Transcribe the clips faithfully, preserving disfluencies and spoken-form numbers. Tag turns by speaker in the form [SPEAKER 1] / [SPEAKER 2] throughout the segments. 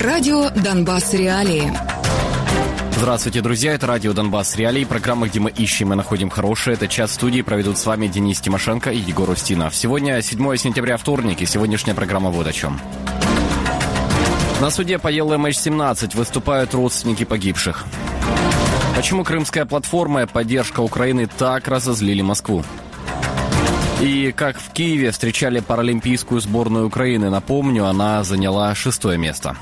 [SPEAKER 1] Радио «Донбасс. Реалии».
[SPEAKER 2] Здравствуйте, друзья. Это радио «Донбасс. Реалии», программа, где мы ищем и находим хорошее. Это час студии, проведут с вами Денис Тимошенко и Егор Устинов. Сегодня седьмое сентября, вторник, и сегодняшняя программа вот о чем. На суде по ел эм эйч семнадцать выступают родственники погибших. Почему крымская платформа и поддержка Украины так разозлили Москву? И как в Киеве встречали паралимпийскую сборную Украины. Напомню, она заняла шестое место.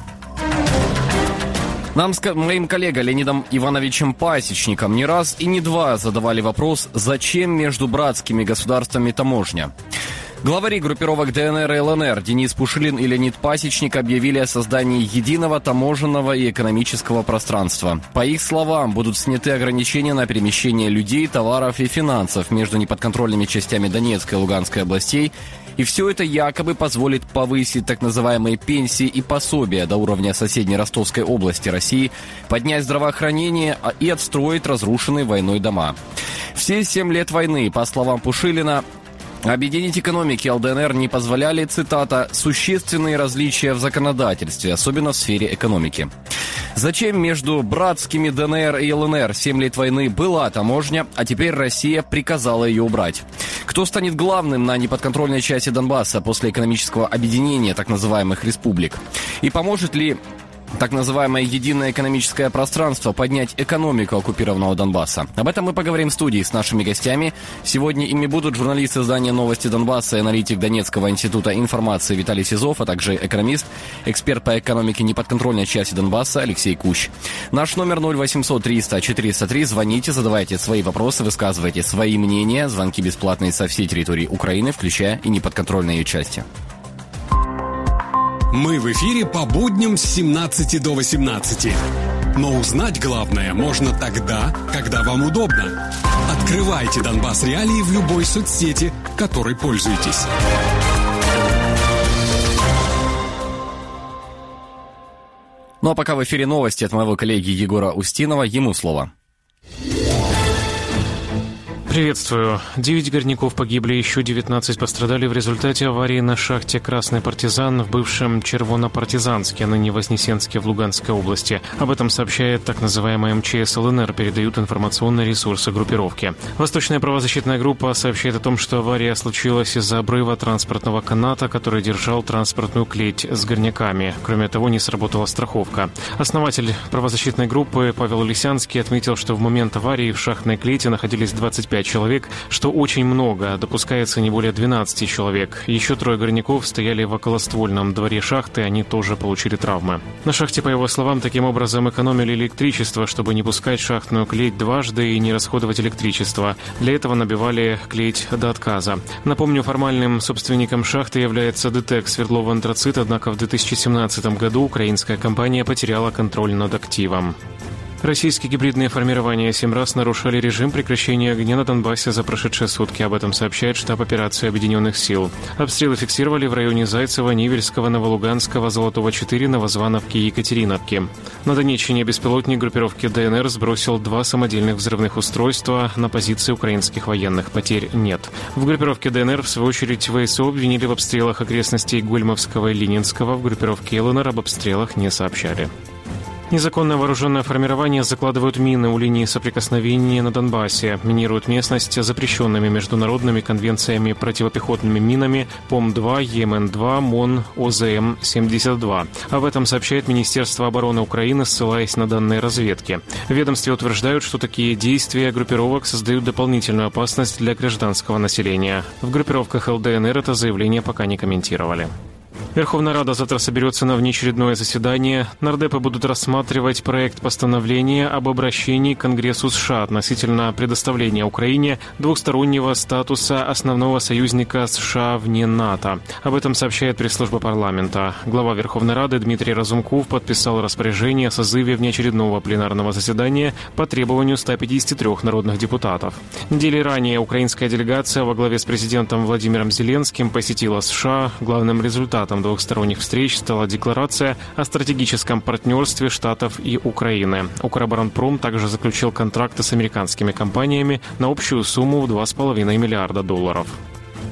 [SPEAKER 2] Нам с моим коллегой Леонидом Ивановичем Пасечником не раз и не два задавали вопрос, зачем между братскими государствами таможня. Главари группировок дэ эн эр и эл эн эр Денис Пушилин и Леонид Пасечник объявили о создании единого таможенного и экономического пространства. По их словам, будут сняты ограничения на перемещение людей, товаров и финансов между неподконтрольными частями Донецкой и Луганской областей, и все это якобы позволит повысить так называемые пенсии и пособия до уровня соседней Ростовской области России, поднять здравоохранение и отстроить разрушенные войной дома. Все семь лет войны, по словам Пушилина, объединить экономики эл дэ эн эр не позволяли, цитата, «существенные различия в законодательстве, особенно в сфере экономики». Зачем между братскими дэ эн эр и эл эн эр семь лет войны была таможня, а теперь Россия приказала ее убрать? Кто станет главным на неподконтрольной части Донбасса после экономического объединения так называемых республик? И поможет ли так называемое единое экономическое пространство поднять экономику оккупированного Донбасса? Об этом мы поговорим в студии с нашими гостями. Сегодня ими будут журналист издания «Новости Донбасса» и аналитик Донецкого института информации Виталий Сизов, а также экономист, эксперт по экономике неподконтрольной части Донбасса Алексей Кущ. Наш номер ноль восемьсот триста четыреста три. Звоните, задавайте свои вопросы, высказывайте свои мнения. Звонки бесплатные со всей территории Украины, включая и неподконтрольные ее части.
[SPEAKER 3] Мы в эфире по будням с семнадцати до восемнадцати. Но узнать главное можно тогда, когда вам удобно. Открывайте «Донбасс. Реалии» в любой соцсети, которой пользуетесь.
[SPEAKER 2] Ну а пока в эфире новости от моего коллеги Егора Устинова. Ему слово.
[SPEAKER 4] Приветствую. Девять горняков погибли, еще девятнадцать пострадали в результате аварии на шахте «Красный партизан» в бывшем Червонопартизанске, ныне Вознесенске в Луганской области. Об этом сообщает так называемая эм че эс эл эн эр, передают информационные ресурсы группировки. Восточная правозащитная группа сообщает о том, что авария случилась из-за обрыва транспортного каната, который держал транспортную клеть с горняками. Кроме того, не сработала страховка. Основатель правозащитной группы Павел Лисянский отметил, что в момент аварии в шахтной клете находились двадцать пять человек, что очень много, допускается не более двенадцати человек. Еще трое горняков стояли в околоствольном дворе шахты, они тоже получили травмы. На шахте, по его словам, таким образом экономили электричество, чтобы не пускать шахтную клеть дважды и не расходовать электричество. Для этого набивали клеть до отказа. Напомню, формальным собственником шахты является ДТЭК Свердлов Антрацит, однако в две тысячи семнадцатом году украинская компания потеряла контроль над активом. Российские гибридные формирования семь раз нарушали режим прекращения огня на Донбассе за прошедшие сутки. Об этом сообщает штаб операции Объединенных сил. Обстрелы фиксировали в районе Зайцева, Невельского, Новолуганского, Золотого четыре, Новозвановки и Екатериновки. На Донеччине беспилотник группировки дэ эн эр сбросил два самодельных взрывных устройства на позиции украинских военных. Потерь нет. В группировке дэ эн эр, в свою очередь, вэ эс о обвинили в обстрелах окрестностей Гольмовского и Ленинского. В группировке эл эн эр об обстрелах не сообщали. Незаконное вооруженное формирование закладывают мины у линии соприкосновения на Донбассе, минируют местность запрещенными международными конвенциями противопехотными минами ПОМ-два, е эм эн два, МОН, о зэ эм семьдесят два. Об этом сообщает Министерство обороны Украины, ссылаясь на данные разведки. В ведомстве утверждают, что такие действия группировок создают дополнительную опасность для гражданского населения. В группировках эл дэ эн эр это заявление пока не комментировали. Верховная Рада завтра соберется на внеочередное заседание. Нардепы будут рассматривать проект постановления об обращении к Конгрессу США относительно предоставления Украине двухстороннего статуса основного союзника США вне НАТО. Об этом сообщает пресс-служба парламента. Глава Верховной Рады Дмитрий Разумков подписал распоряжение о созыве внеочередного пленарного заседания по требованию ста пятидесяти трёх народных депутатов. Недели ранее украинская делегация во главе с президентом Владимиром Зеленским посетила США. Главным результатом двухсторонних встреч стала декларация о стратегическом партнерстве Штатов и Украины. Укроборонпром также заключил контракты с американскими компаниями на общую сумму в два с половиной миллиарда долларов.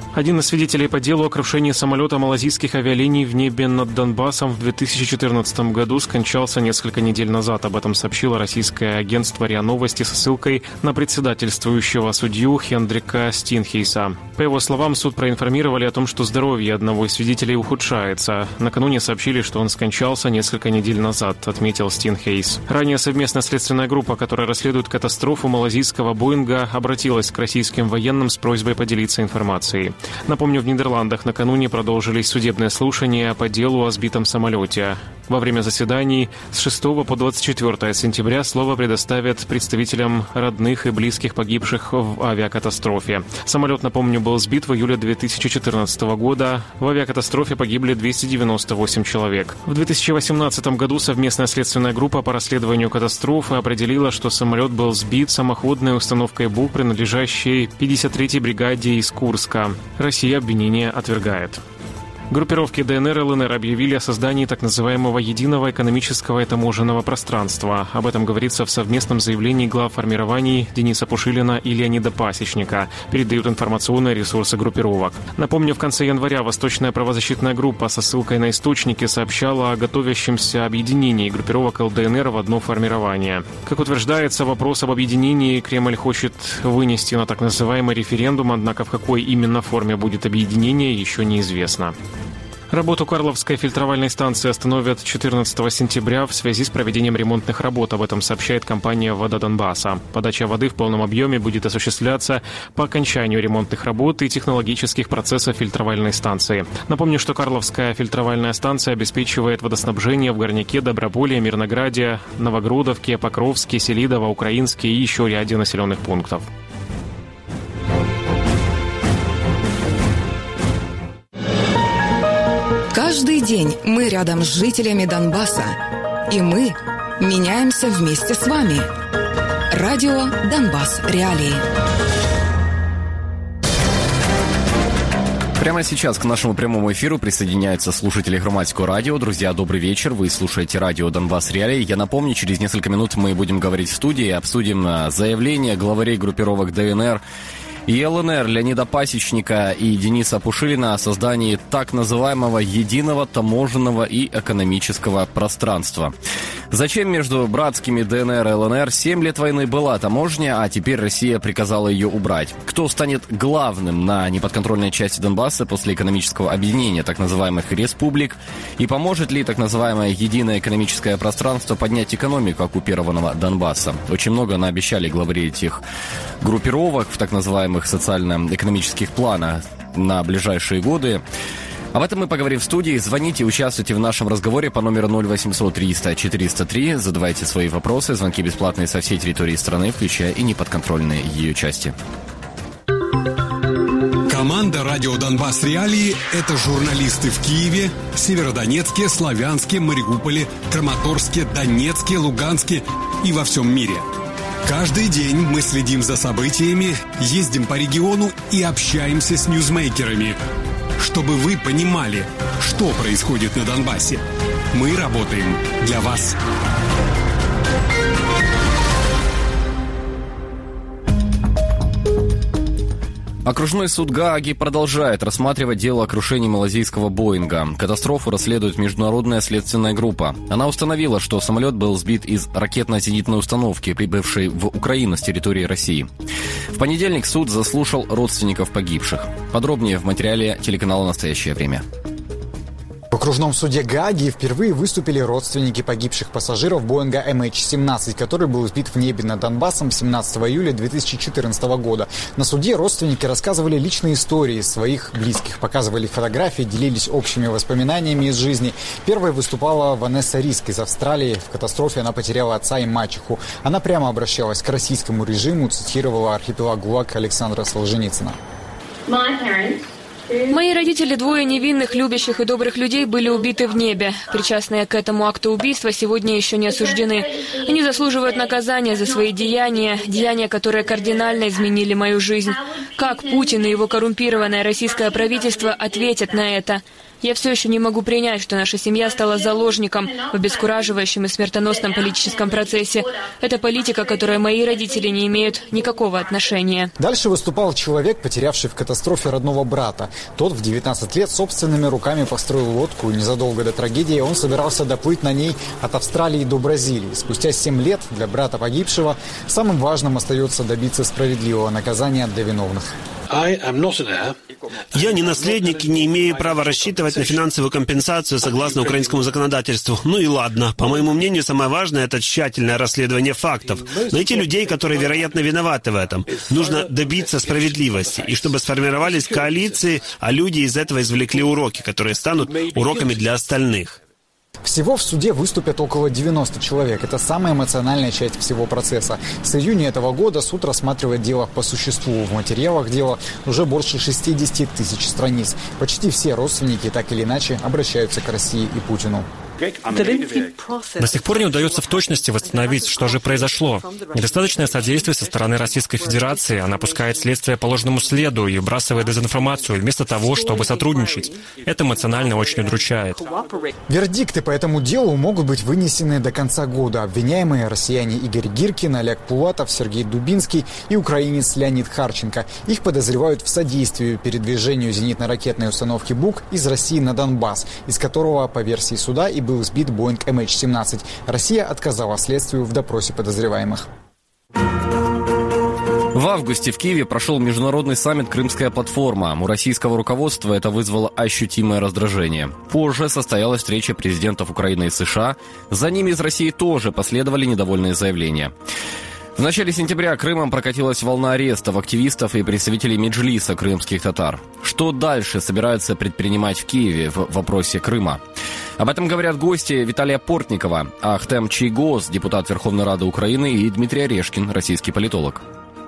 [SPEAKER 4] Один из свидетелей по делу о крушении самолета малазийских авиалиний в небе над Донбассом в две тысячи четырнадцатом году скончался несколько недель назад. Об этом сообщило российское агентство РИА Новости со ссылкой на председательствующего судью Хендрика Стинхейса. По его словам, суд проинформировали о том, что здоровье одного из свидетелей ухудшается. Накануне сообщили, что он скончался несколько недель назад, отметил Стинхейс. Ранее совместная следственная группа, которая расследует катастрофу малазийского Боинга, обратилась к российским военным с просьбой поделиться информацией. Напомню, в Нидерландах накануне продолжились судебные слушания по делу о сбитом самолете. Во время заседаний с шестого по двадцать четвёртое сентября слово предоставят представителям родных и близких погибших в авиакатастрофе. Самолет, напомню, был сбит в июле две тысячи четырнадцатого года. В авиакатастрофе погибли двести девяносто восемь человек. В две тысячи восемнадцатом году совместная следственная группа по расследованию катастрофы определила, что самолет был сбит самоходной установкой БУ, принадлежащей пятьдесят третьей бригаде из Курска. Россия обвинение отвергает. Группировки ДНР и ЛНР объявили о создании так называемого единого экономического и таможенного пространства. Об этом говорится в совместном заявлении глав формирований Дениса Пушилина и Леонида Пасечника, передают информационные ресурсы группировок. Напомню, в конце января Восточная правозащитная группа со ссылкой на источники сообщала о готовящемся объединении группировок ЛДНР в одно формирование. Как утверждается, вопрос об объединении Кремль хочет вынести на так называемый референдум, однако в какой именно форме будет объединение, еще неизвестно. Работу Карловской фильтровальной станции остановят четырнадцатого сентября в связи с проведением ремонтных работ. Об этом сообщает компания «Вода Донбасса». Подача воды в полном объеме будет осуществляться по окончанию ремонтных работ и технологических процессов фильтровальной станции. Напомню, что Карловская фильтровальная станция обеспечивает водоснабжение в Горняке, Доброполе, Мирнограде, Новогрудовке, Покровске, Селидово, Украинске и еще ряде населенных пунктов.
[SPEAKER 1] Каждый день мы рядом с жителями Донбасса. И мы меняемся вместе с вами. Радио «Донбасс. Реалии».
[SPEAKER 2] Прямо сейчас к нашему прямому эфиру присоединяются слушатели Громадского радио. Друзья, добрый вечер. Вы слушаете радио «Донбасс. Реалии». Я напомню, через несколько минут мы будем говорить в студии и обсудим заявление главарей группировок ДНР и ЛНР Леонида Пасечника и Дениса Пушилина о создании так называемого единого таможенного и экономического пространства. Зачем между братскими ДНР и ЛНР семь лет войны была таможня, а теперь Россия приказала ее убрать? Кто станет главным на неподконтрольной части Донбасса после экономического объединения так называемых республик? И поможет ли так называемое единое экономическое пространство поднять экономику оккупированного Донбасса? Очень много наобещали главари этих группировок в так называемых социально-экономических планах на ближайшие годы. Об этом мы поговорим в студии. Звоните, участвуйте в нашем разговоре по номеру ноль восемьсот триста четыреста три. Задавайте свои вопросы. Звонки бесплатные со всей территории страны, включая и неподконтрольные ее части.
[SPEAKER 3] Команда «Радио Донбасс. Реалии» — это журналисты в Киеве, Северодонецке, Славянске, Мариуполе, Краматорске, Донецке, Луганске и во всем мире. Каждый день мы следим за событиями, ездим по региону и общаемся с ньюзмейкерами, чтобы вы понимали, что происходит на Донбассе. Мы работаем для вас.
[SPEAKER 2] Окружной суд Гааги продолжает рассматривать дело о крушении малазийского Боинга. Катастрофу расследует международная следственная группа. Она установила, что самолет был сбит из ракетно-зенитной установки, прибывшей в Украину с территории России. В понедельник суд заслушал родственников погибших. Подробнее в материале телеканала «Настоящее время».
[SPEAKER 5] В окружном суде Гааги впервые выступили родственники погибших пассажиров Боинга эм эйч семнадцать, который был сбит в небе над Донбассом семнадцатого июля две тысячи четырнадцатого года. На суде родственники рассказывали личные истории своих близких, показывали фотографии, делились общими воспоминаниями из жизни. Первой выступала Ванесса Риск из Австралии. В катастрофе она потеряла отца и мачеху. Она прямо обращалась к российскому режиму, цитировала архипелаг ГУЛАГ Александра Солженицына.
[SPEAKER 6] Мои родители, двое невинных, любящих и добрых людей, были убиты в небе. Причастные к этому акту убийства сегодня еще не осуждены. Они заслуживают наказания за свои деяния, деяния, которые кардинально изменили мою жизнь. Как Путин и его коррумпированное российское правительство ответят на это? Я все еще не могу принять, что наша семья стала заложником в обескураживающем и смертоносном политическом процессе. Это политика, к которой мои родители не имеют никакого отношения.
[SPEAKER 5] Дальше выступал человек, потерявший в катастрофе родного брата. Тот в девятнадцать лет собственными руками построил лодку. Незадолго до трагедии он собирался доплыть на ней от Австралии до Бразилии. Спустя семь лет для брата погибшего самым важным остается добиться справедливого наказания для виновных.
[SPEAKER 7] Я не наследник и не имею права рассчитывать на финансовую компенсацию согласно украинскому законодательству. Ну и ладно. По моему мнению, самое важное – это тщательное расследование фактов. Найти людей, которые, вероятно, виноваты в этом. Нужно добиться справедливости. И чтобы сформировались коалиции, а люди из этого извлекли уроки, которые станут уроками для остальных.
[SPEAKER 5] Всего в суде выступят около девяноста человек. Это самая эмоциональная часть всего процесса. С июня этого года суд рассматривает дело по существу. В материалах дела уже больше шестидесяти тысяч страниц. Почти все родственники так или иначе обращаются к России и Путину.
[SPEAKER 8] До сих пор не удается в точности восстановить, что же произошло. Недостаточное содействие со стороны Российской Федерации. Она пускает следствие по ложному следу и вбрасывает дезинформацию вместо того, чтобы сотрудничать. Это эмоционально очень удручает.
[SPEAKER 5] Вердикты по этому делу могут быть вынесены до конца года. Обвиняемые россияне Игорь Гиркин, Олег Пулатов, Сергей Дубинский и украинец Леонид Харченко. Их подозревают в содействии передвижению зенитно-ракетной установки «Бук» из России на Донбасс, из которого, по версии суда, и был сбит Боинг эм эйч семнадцать. Россия отказала следствию в допросе подозреваемых.
[SPEAKER 2] В августе в Киеве прошел международный саммит «Крымская платформа». У российского руководства это вызвало ощутимое раздражение. Позже состоялась встреча президентов Украины и США. За ними из России тоже последовали недовольные заявления. В начале сентября Крымом прокатилась волна арестов активистов и представителей Меджлиса крымских татар. Что дальше собираются предпринимать в Киеве в вопросе Крыма? Об этом говорят гости Виталия Портникова, Ахтем Чийгоз, депутат Верховной Рады Украины, и Дмитрий Орешкин, российский политолог.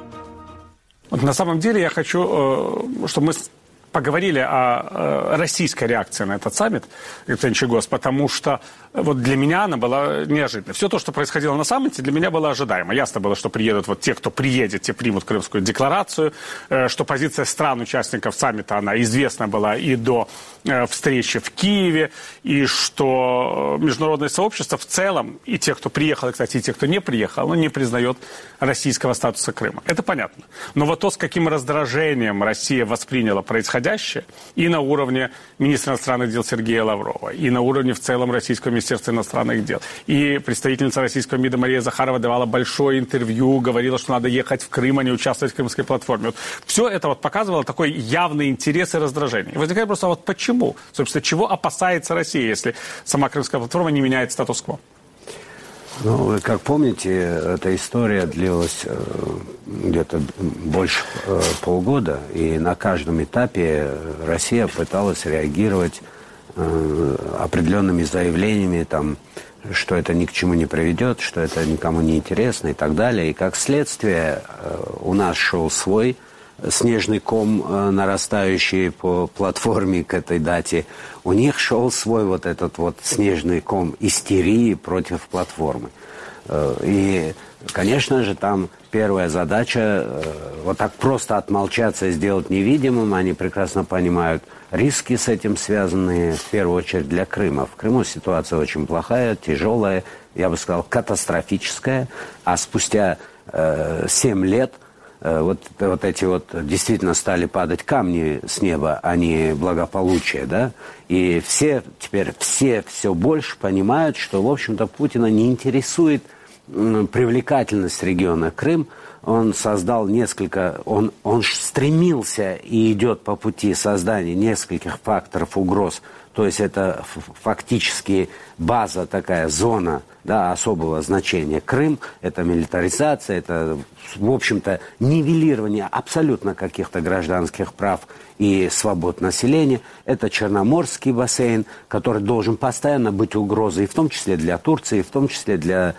[SPEAKER 9] Вот на самом деле я хочу, чтобы мы поговорили о российской реакции на этот саммит, Ахтем Чийгоз, потому что вот для меня она была неожиданной. Все то, что происходило на саммите, для меня было ожидаемо. Ясно было, что приедут вот те, кто приедет, те примут Крымскую декларацию, что позиция стран-участников саммита, она известна была и до встречи в Киеве, и что международное сообщество в целом, и те, кто приехал, и, кстати, и те, кто не приехал, оно не признает российского статуса Крыма. Это понятно. Но вот то, с каким раздражением Россия восприняла происходящее и на уровне министра иностранных дел Сергея Лаврова, и на уровне в целом российского Министерства иностранных дел. И представительница российского МИДа Мария Захарова давала большое интервью, говорила, что надо ехать в Крым, а не участвовать в Крымской платформе. Вот все это вот показывало такой явный интерес и раздражение. И возникает просто вот почему? Собственно, чего опасается Россия, если сама Крымская платформа не меняет статус-кво?
[SPEAKER 10] Ну, вы как помните, эта история длилась э, где-то больше э, полгода, и на каждом этапе Россия пыталась реагировать э, определенными заявлениями, там, что это ни к чему не приведет, что это никому не интересно и так далее. И как следствие э, у нас шел свой снежный ком, э, нарастающий по платформе к этой дате. У них шел свой вот этот вот снежный ком истерии против платформы. Э, и, конечно же, там первая задача э, вот так просто отмолчаться и сделать невидимым. Они прекрасно понимают риски с этим связанные, в первую очередь для Крыма. В Крыму ситуация очень плохая, тяжелая, я бы сказал, катастрофическая. А спустя э, семь лет Вот, вот эти вот действительно стали падать камни с неба, а не благополучие, да? И все теперь, все все больше понимают, что, в общем-то, Путина не интересует м, привлекательность региона Крым. Он создал несколько, он, он стремился и идет по пути создания нескольких факторов угроз. То есть это фактически база, такая зона, да, особого значения. Крым – это милитаризация, это, в общем-то, нивелирование абсолютно каких-то гражданских прав и свобод населения. Это Черноморский бассейн, который должен постоянно быть угрозой, в том числе для Турции, в том числе для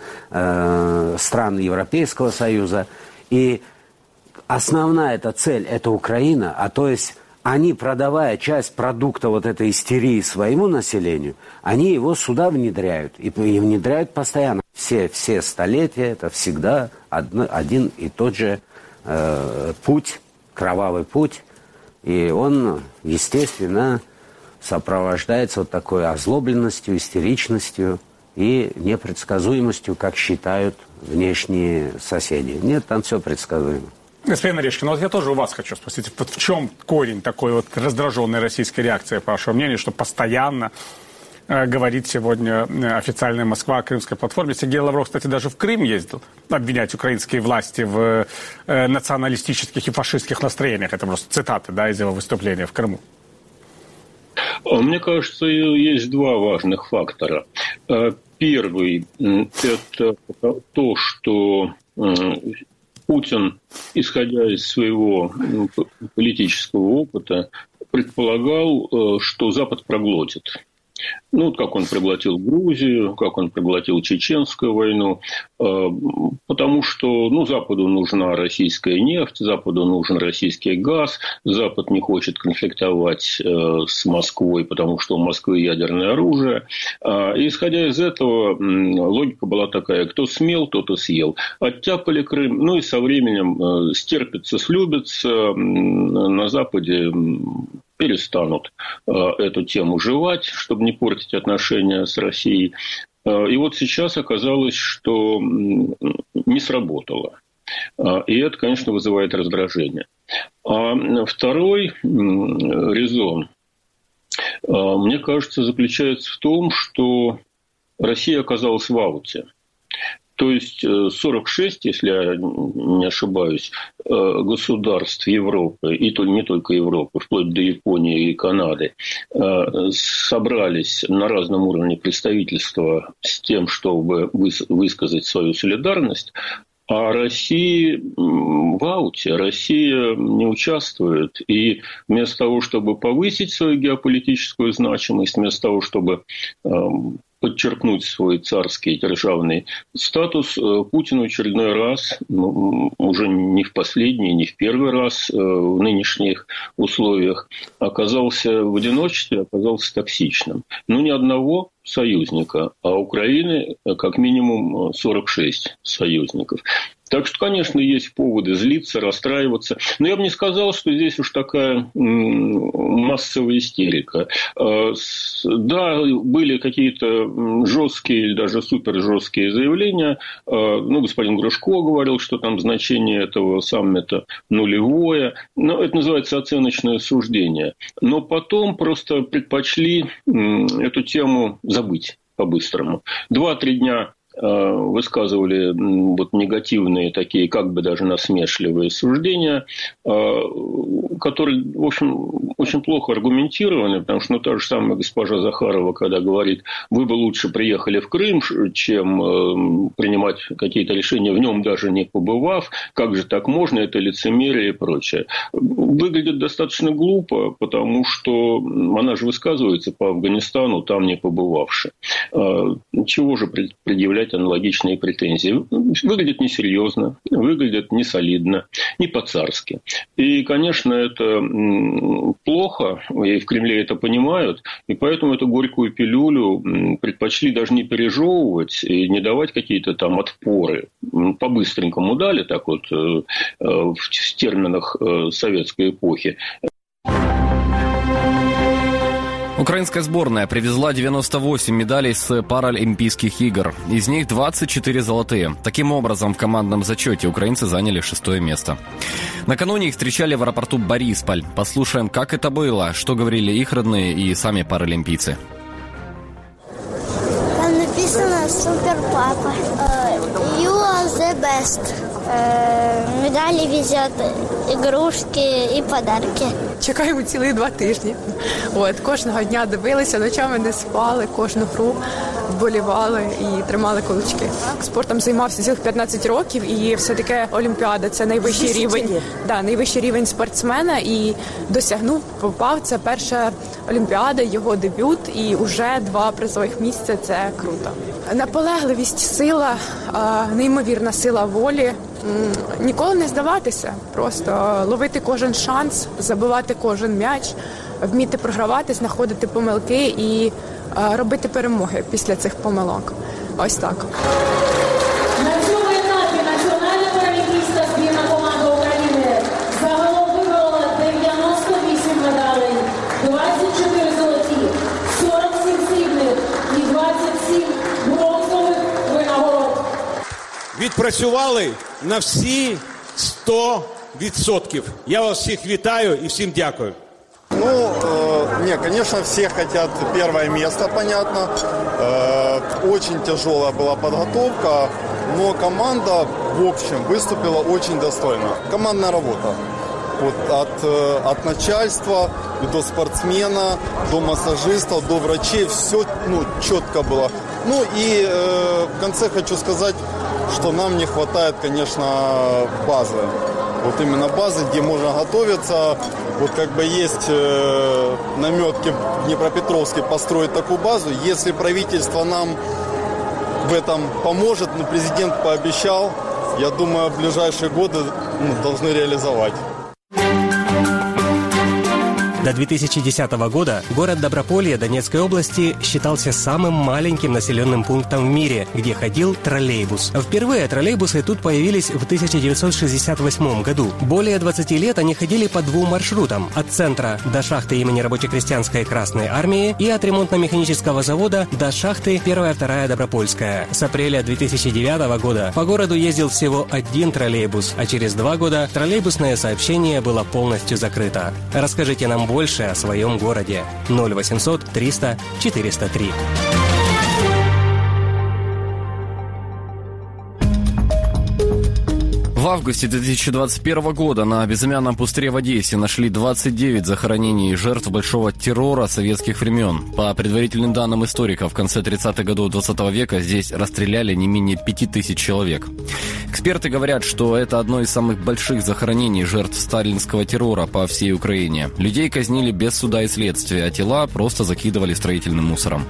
[SPEAKER 10] э, стран Европейского Союза. И основная эта цель – это Украина, а то есть они, продавая часть продукта вот этой истерии своему населению, они его сюда внедряют. И, и внедряют постоянно. Все, все столетия это всегда одно, один и тот же э, путь, кровавый путь. И он, естественно, сопровождается вот такой озлобленностью, истеричностью и непредсказуемостью, как считают внешние соседи. Нет, там все предсказуемо.
[SPEAKER 9] Господин Орешкин, вот я тоже у вас хочу спросить, вот в чем корень такой вот раздраженной российской реакции, по вашему мнению, что постоянно э, говорит сегодня официальная Москва о крымской платформе? Сергей Лавров, кстати, даже в Крым ездил обвинять украинские власти в э, националистических и фашистских настроениях. Это просто цитаты, да, из его выступления в Крыму.
[SPEAKER 11] Мне кажется, есть два важных фактора. Первый – это то, что Путин, исходя из своего политического опыта, предполагал, что Запад проглотит. Ну, как он проглотил Грузию, как он проглотил Чеченскую войну, потому что, ну, Западу нужна российская нефть, Западу нужен российский газ, Запад не хочет конфликтовать с Москвой, потому что у Москвы ядерное оружие. И, исходя из этого, логика была такая: кто смел, тот и съел. Оттяпали Крым, ну и со временем стерпится, слюбится, на Западе перестанут э, эту тему жевать, чтобы не портить отношения с Россией. Э, и вот сейчас оказалось, что не сработало. Э, и это, конечно, вызывает раздражение. А второй э, резон, э, мне кажется, заключается в том, что Россия оказалась в ауте. То есть сорок шесть, если я не ошибаюсь, государств Европы, и то не только Европы, вплоть до Японии и Канады, собрались на разном уровне представительства с тем, чтобы высказать свою солидарность. А Россия в ауте, Россия не участвует. И вместо того, чтобы повысить свою геополитическую значимость, вместо того, чтобы подчеркнуть свой царский державный статус, Путин в очередной раз, ну, уже не в последний, не в первый раз в нынешних условиях, оказался в одиночестве, оказался токсичным. Ну, ни одного союзника, а Украины как минимум сорок шесть союзников. Так что, конечно, есть поводы злиться, расстраиваться. Но я бы не сказал, что здесь уж такая массовая истерика. Да, были какие-то жесткие или даже супер жесткие заявления. Ну, господин Грушко говорил, что там значение этого саммита нулевое. Но это называется оценочное суждение. Но потом просто предпочли эту тему забыть по-быстрому. Два-три дня высказывали вот негативные такие, как бы даже насмешливые суждения, которые, в общем, очень плохо аргументированы, потому что, ну, та же самая госпожа Захарова, когда говорит: вы бы лучше приехали в Крым, чем принимать какие-то решения, в нем даже не побывав, как же так можно, это лицемерие и прочее. Выглядит достаточно глупо, потому что она же высказывается по Афганистану, там не побывавши. Чего же предъявлять аналогичные претензии? Выглядит несерьезно, выглядит несолидно, не по-царски. И, конечно, это плохо, и в Кремле это понимают, и поэтому эту горькую пилюлю предпочли даже не пережевывать и не давать какие-то там отпоры. По-быстренькому дали, так вот, в терминах советской эпохи.
[SPEAKER 2] Украинская сборная привезла девяносто восемь медалей с Паралимпийских игр. Из них двадцать четыре золотые. Таким образом, в командном зачете украинцы заняли шестое место. Накануне их встречали в аэропорту Борисполь. Послушаем, как это было, что говорили их родные и сами паралимпийцы.
[SPEAKER 12] Там написано «Супер папа». You are the best. Медалі везет, ігрушки і подарки.
[SPEAKER 13] Чекаємо цілих два тижні. От, кожного дня дивилися, ночами не спали, кожну гру вболівали і тримали кулачки. Спортом займався цілих п'ятнадцять років, і все-таки Олімпіада – це найвищий рівень, да, найвищий рівень спортсмена, і досягнув, попав. Це перша Олімпіада, його дебют, і вже два призових місця – це круто. Наполегливість, сила, неймовірна сила волі. Ніколи не здаватися, просто ловити кожен шанс, забивати кожен м'яч, вміти програвати, знаходити помилки і робити перемоги після цих помилок. Ось так.
[SPEAKER 14] На цьому етапі національна паралімпійська збірна команда України загалом виборола дев'яносто вісім медалей, двадцять чотири золоті, сорок сім срібних і двадцять сім бронзових винагород.
[SPEAKER 15] Відпрацювали на всі сто відсотків. Я вас всіх вітаю і всім дякую.
[SPEAKER 16] Ну, э, не, конечно, все хотят первое место, понятно. Э, очень тяжелая была подготовка, но команда, в общем, выступила очень достойно. Командная работа. Вот от, э, от начальства до спортсмена, до массажистов, до врачей. Все, ну, четко было. Ну и э, в конце хочу сказать, что нам не хватает, конечно, базы. Вот именно базы, где можно готовиться. Вот как бы есть э, наметки в Днепропетровске построить такую базу. Если правительство нам в этом поможет, ну, президент пообещал, я думаю, в ближайшие годы ну, должны реализовать.
[SPEAKER 17] До две тысячи десятого года город Доброполье Донецкой области считался самым маленьким населенным пунктом в мире, где ходил троллейбус. Впервые троллейбусы тут появились в тысяча девятьсот шестьдесят восьмом году. Более двадцати лет они ходили по двум маршрутам – от центра до шахты имени Рабоче-крестьянской Красной Армии и от ремонтно-механического завода до шахты первая-вторая Добропольская. С апреля две тысячи девятого года по городу ездил всего один троллейбус, а через два года троллейбусное сообщение было полностью закрыто. Расскажите нам больше о своем городе. ноль восемьсот триста четыреста три.
[SPEAKER 2] В августе две тысячи двадцать первого года на безымянном пустыре в Одессе нашли двадцать девять захоронений жертв большого террора советских времен. По предварительным данным историков, в конце тридцатых годов двадцатого века здесь расстреляли не менее пяти тысяч человек. Эксперты говорят, что это одно из самых больших захоронений жертв сталинского террора по всей Украине. Людей казнили без суда и следствия, а тела просто закидывали строительным мусором.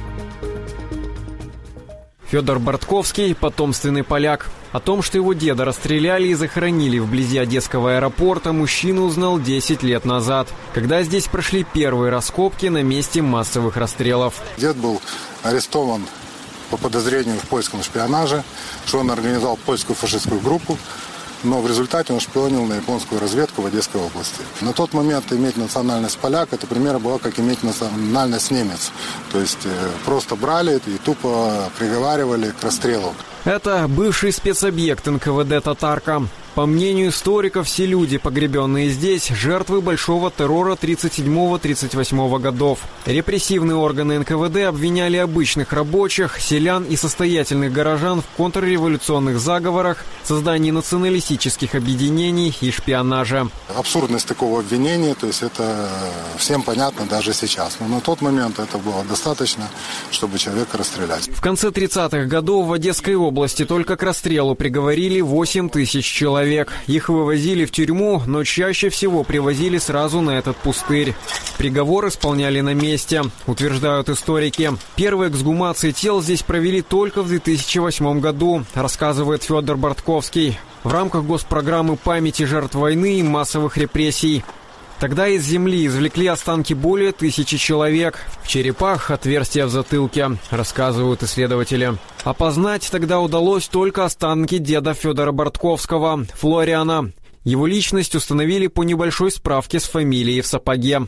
[SPEAKER 18] Федор Бортковский – потомственный поляк. О том, что его деда расстреляли и захоронили вблизи Одесского аэропорта, мужчина узнал десять лет назад, когда здесь прошли первые раскопки на месте массовых расстрелов.
[SPEAKER 19] Дед был арестован по подозрению в польском шпионаже, что он организовал польскую фашистскую группу, но в результате он шпионил на японскую разведку в Одесской области. На тот момент иметь национальность поляк, это примерно было как иметь национальность немец. То есть просто брали и тупо приговаривали к расстрелу.
[SPEAKER 18] Это бывший спецобъект эн ка вэ дэ «Татарка». По мнению историков, все люди, погребенные здесь, жертвы большого террора тридцать седьмого — тридцать восьмого годов. Репрессивные органы эн ка вэ дэ обвиняли обычных рабочих, селян и состоятельных горожан в контрреволюционных заговорах, создании националистических объединений и шпионаже.
[SPEAKER 19] Абсурдность такого обвинения, то есть это всем понятно даже сейчас. Но на тот момент это было достаточно, чтобы человека расстрелять.
[SPEAKER 18] В конце тридцатых годов в Одесской области только к расстрелу приговорили восемь тысяч человек. Их вывозили в тюрьму, но чаще всего привозили сразу на этот пустырь. Приговор исполняли на месте, утверждают историки. Первые эксгумации тел здесь провели только в две тысячи восьмом году, рассказывает Федор Бортковский, в рамках госпрограммы памяти жертв войны и массовых репрессий. Тогда из земли извлекли останки более тысячи человек. В черепах отверстия в затылке, рассказывают исследователи. Опознать тогда удалось только останки деда Федора Бортковского, Флориана. Его личность установили по небольшой справке с фамилией в сапоге.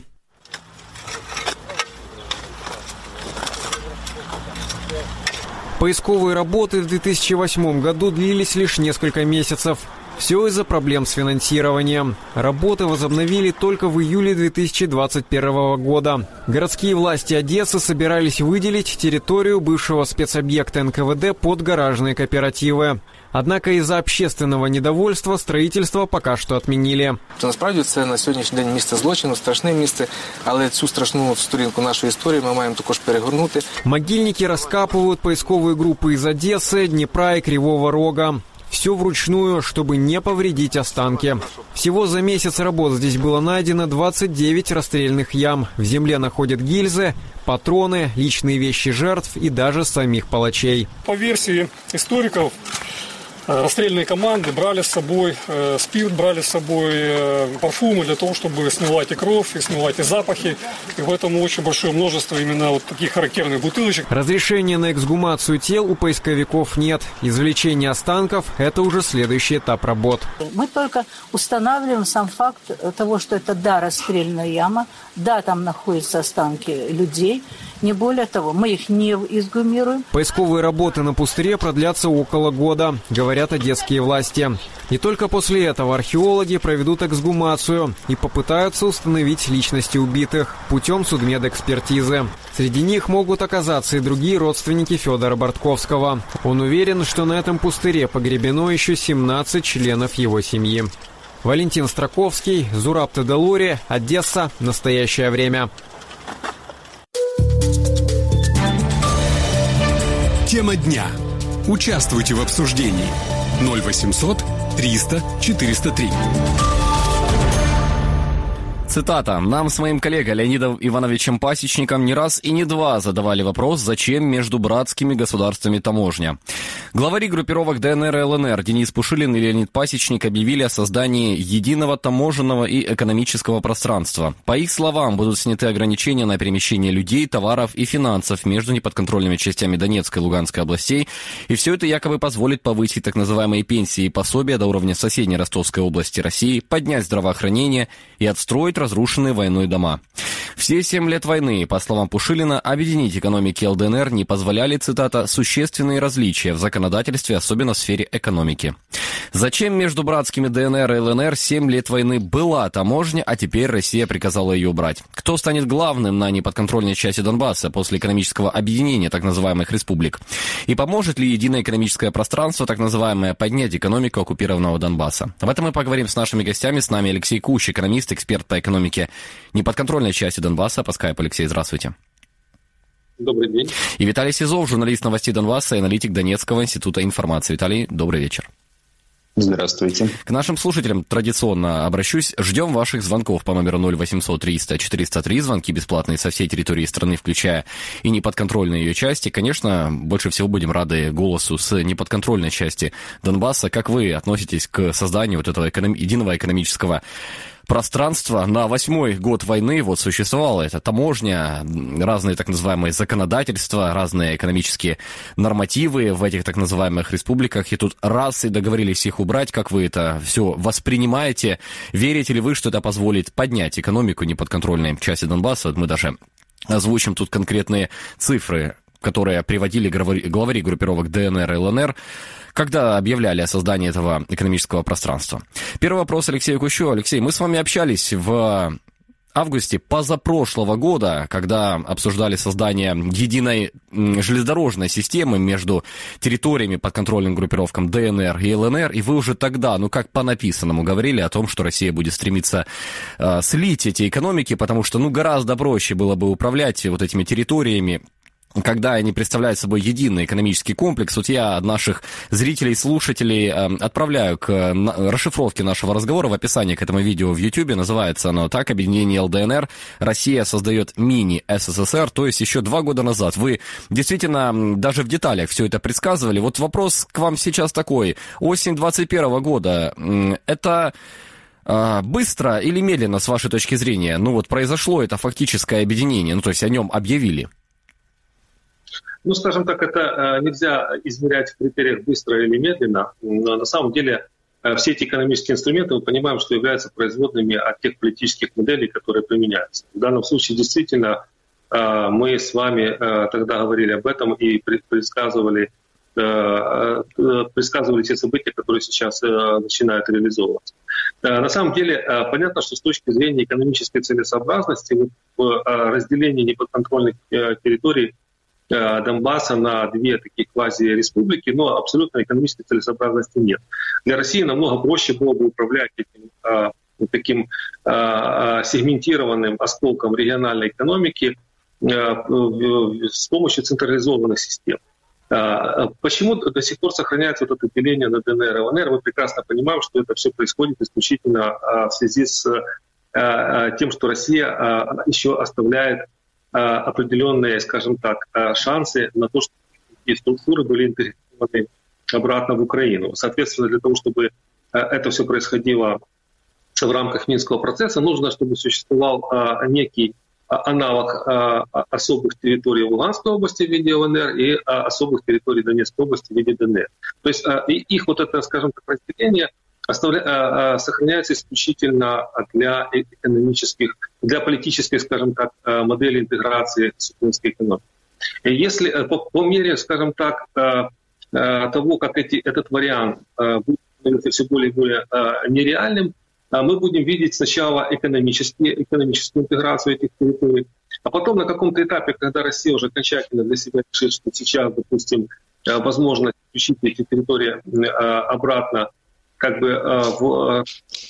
[SPEAKER 18] Поисковые работы в две тысячи восьмом году длились лишь несколько месяцев. Все из-за проблем с финансированием. Работы возобновили только в июле две тысячи двадцать первого года. Городские власти Одессы собирались выделить территорию бывшего спецобъекта эн ка вэ дэ под гаражные кооперативы. Однако из-за общественного недовольства строительство пока что отменили.
[SPEAKER 20] Насправді це на сьогоднішній день місце злочину, страшне місце, але цю страшну сторінку нашої історії ми маємо також перегорнути.
[SPEAKER 18] Могильники раскапывают поисковые группы из Одессы, Днепра и Кривого Рога. Все вручную, чтобы не повредить останки. Всего за месяц работ здесь было найдено двадцать девять расстрельных ям. В земле находят гильзы, патроны, личные вещи жертв и даже самих палачей.
[SPEAKER 9] По версии историков, расстрельные команды брали с собой э, спирт, брали с собой э, парфумы для того, чтобы смывать и кровь, и смывать и запахи. И поэтому очень большое множество именно вот таких характерных бутылочек.
[SPEAKER 18] Разрешения на эксгумацию тел у поисковиков нет. Извлечение останков – это уже следующий этап работ.
[SPEAKER 21] Мы только устанавливаем сам факт того, что это, да, расстрельная яма, да, там находятся останки людей. Не более того, мы их не эксгумируем.
[SPEAKER 18] Поисковые работы на пустыре продлятся около года, говорят одесские власти. И только после этого археологи проведут эксгумацию и попытаются установить личности убитых путем судмедэкспертизы. Среди них могут оказаться и другие родственники Федора Бортковского. Он уверен, что на этом пустыре погребено еще семнадцать членов его семьи. Валентин Строковский, Зураб Теделори, Одесса. Настоящее время.
[SPEAKER 3] Тема дня. Участвуйте в обсуждении. ноль восемьсот триста четыреста три.
[SPEAKER 2] Цитата. «Нам с моим коллегой Леонидом Ивановичем Пасечником не раз и не два задавали вопрос, зачем между братскими государствами таможня». Главари группировок ДНР и ЛНР Денис Пушилин и Леонид Пасечник объявили о создании единого таможенного и экономического пространства. По их словам, будут сняты ограничения на перемещение людей, товаров и финансов между неподконтрольными частями Донецкой и Луганской областей, и все это якобы позволит повысить так называемые пенсии и пособия до уровня соседней Ростовской области России, поднять здравоохранение и отстроить разрушенные войной дома. Все семь лет войны, по словам Пушилина, объединить экономики ЛДНР не позволяли, цитата, «существенные различия в законодательстве, особенно в сфере экономики». Зачем между братскими ДНР и ЛНР семь лет войны была таможня, а теперь Россия приказала ее убрать? Кто станет главным на неподконтрольной части Донбасса после экономического объединения так называемых республик? И поможет ли единое экономическое пространство, так называемое, поднять экономику оккупированного Донбасса? Об этом мы поговорим с нашими гостями. С нами Алексей Кущ, экономист, эксперт по экономике неподконтрольной части Донбасса. По скайпу. Алексей, здравствуйте.
[SPEAKER 22] Добрый день.
[SPEAKER 2] И Виталий Сизов, журналист новостей Донбасса и аналитик Донецкого института информации. Виталий, добрый вечер.
[SPEAKER 22] Здравствуйте.
[SPEAKER 2] К нашим слушателям традиционно обращусь. Ждем ваших звонков по номеру ноль восемьсот триста четыреста три. Звонки бесплатные со всей территории страны, включая и неподконтрольные ее части. Конечно, больше всего будем рады голосу с неподконтрольной части Донбасса. Как вы относитесь к созданию вот этого эконом... единого экономического пространства? На восьмой год войны вот существовала эта таможня, разные так называемые законодательства, разные экономические нормативы в этих так называемых республиках, и тут раз и договорились их убрать. Как вы это все воспринимаете? Верите ли вы, что это позволит поднять экономику неподконтрольной части Донбасса? Вот мы даже озвучим тут конкретные цифры, которые приводили главари группировок ДНР и ЛНР, когда объявляли о создании этого экономического пространства. Первый вопрос Алексею Кущу. Алексей, мы с вами общались в августе позапрошлого года, когда обсуждали создание единой железнодорожной системы между территориями подконтрольным группировкам ДНР и ЛНР, и вы уже тогда, ну как по написанному, говорили о том, что Россия будет стремиться э, слить эти экономики, потому что ну гораздо проще было бы управлять вот этими территориями, когда они представляют собой единый экономический комплекс. Вот я наших зрителей, слушателей э, отправляю к на, расшифровке нашего разговора в описании к этому видео в Ютьюбе. Называется оно так: «Объединение ЛДНР. Россия создает мини-СССР». То есть еще два года назад вы действительно даже в деталях все это предсказывали. Вот вопрос к вам сейчас такой. Осень двадцать первого года. Это э, быстро или медленно, с вашей точки зрения? Ну вот произошло это фактическое объединение, ну то есть о нем объявили.
[SPEAKER 22] Ну, скажем так, это э, нельзя измерять в критериях быстро или медленно. Но на самом деле э, все эти экономические инструменты, мы понимаем, что являются производными от тех политических моделей, которые применяются. В данном случае действительно э, мы с вами э, тогда говорили об этом и предсказывали, э, э, предсказывали те события, которые сейчас э, начинают реализовываться. Э, на самом деле э, понятно, что с точки зрения экономической целесообразности в э, разделении неподконтрольных э, территорий Донбасса на две такие квази-республики, но абсолютно экономической целесообразности нет. Для России намного проще было бы управлять этим а, таким а, сегментированным осколком региональной экономики а, с помощью централизованных систем. А, почему до сих пор сохраняется вот это деление на ДНР и ЛНР? Мы прекрасно понимаем, что это все происходит исключительно а, в связи с а, тем, что Россия а, еще оставляет определенные, скажем так, шансы на то, чтобы эти структуры были интегрированы обратно в Украину. Соответственно, для того, чтобы это все происходило в рамках Минского процесса, нужно, чтобы существовал некий аналог особых территорий Луганской области в виде ЛНР и особых территорий Донецкой области в виде ДНР. То есть их вот это, скажем так, разделение сохраняется исключительно для экономических, для политических, скажем так, моделей интеграции с украинской экономикой. И если по, по мере, скажем так, того, как эти, этот вариант будет становиться все более и более нереальным, мы будем видеть сначала экономические, экономическую интеграцию этих территорий, а потом на каком-то этапе, когда Россия уже окончательно для себя решит, что сейчас, допустим, возможно включить эти территории обратно как бы в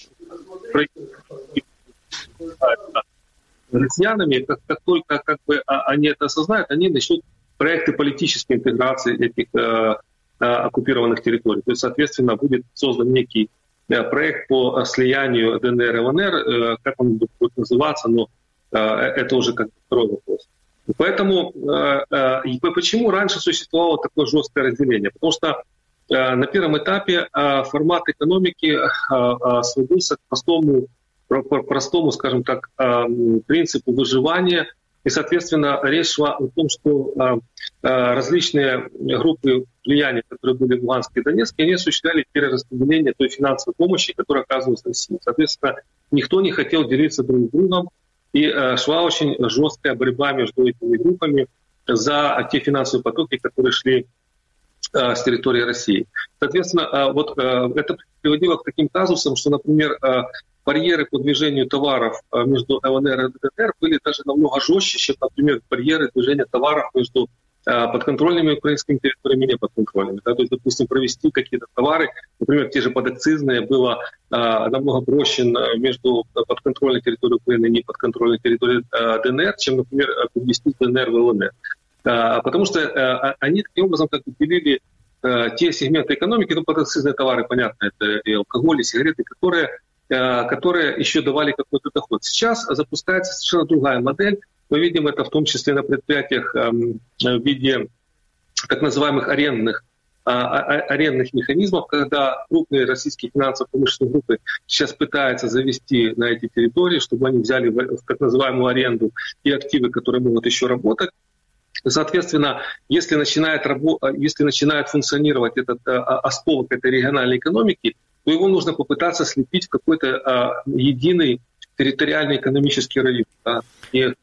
[SPEAKER 22] россиянами, как, как только как бы, они это осознают, они начнут проекты политической интеграции этих э, оккупированных территорий. То есть, соответственно, будет создан некий проект по слиянию ДНР и ЛНР, как он будет называться, но это уже как второй вопрос. Поэтому почему раньше существовало такое жесткое разделение? Потому что на первом этапе формат экономики сводился к простому, простому, скажем так, принципу выживания. И, соответственно, речь шла о том, что э, различные группы влияния, которые были в Луганске и Донецке, они осуществляли перераспределение той финансовой помощи, которая оказывалась в России. Соответственно, никто не хотел делиться друг с другом, и э, шла очень жесткая борьба между этими группами за те финансовые потоки, которые шли э, с территории России. Соответственно, э, вот э, это приводило к таким казусам, что, например, э, барьеры по движению товаров между ЛНР и ДНР были даже намного жестче, чем, например, барьеры движения товаров между подконтрольными украинскими территориями и неподконтрольными. Да, то есть, допустим, провести какие-то товары, например, те же подакцизные, было а, намного проще между подконтрольной территорией Украины и неподконтрольной территорией а, ДНР, чем, например, перевести с ДНР в ЛНР. А, потому что а, они таким образом как бы делили а, те сегменты экономики, ну, подакцизные товары, понятно, это и алкоголь, и сигареты, которые которые еще давали какой-то доход. Сейчас запускается совершенно другая модель. Мы видим это в том числе на предприятиях в виде так называемых арендных, арендных механизмов, когда крупные российские финансово-промышленные группы сейчас пытаются завести на эти территории, чтобы они взяли в так называемую аренду и активы, которые могут еще работать. Соответственно, если начинает, если начинает функционировать этот осколок этой региональной экономики, то его нужно попытаться слепить в какой-то а, единый территориальный экономический район. Да. И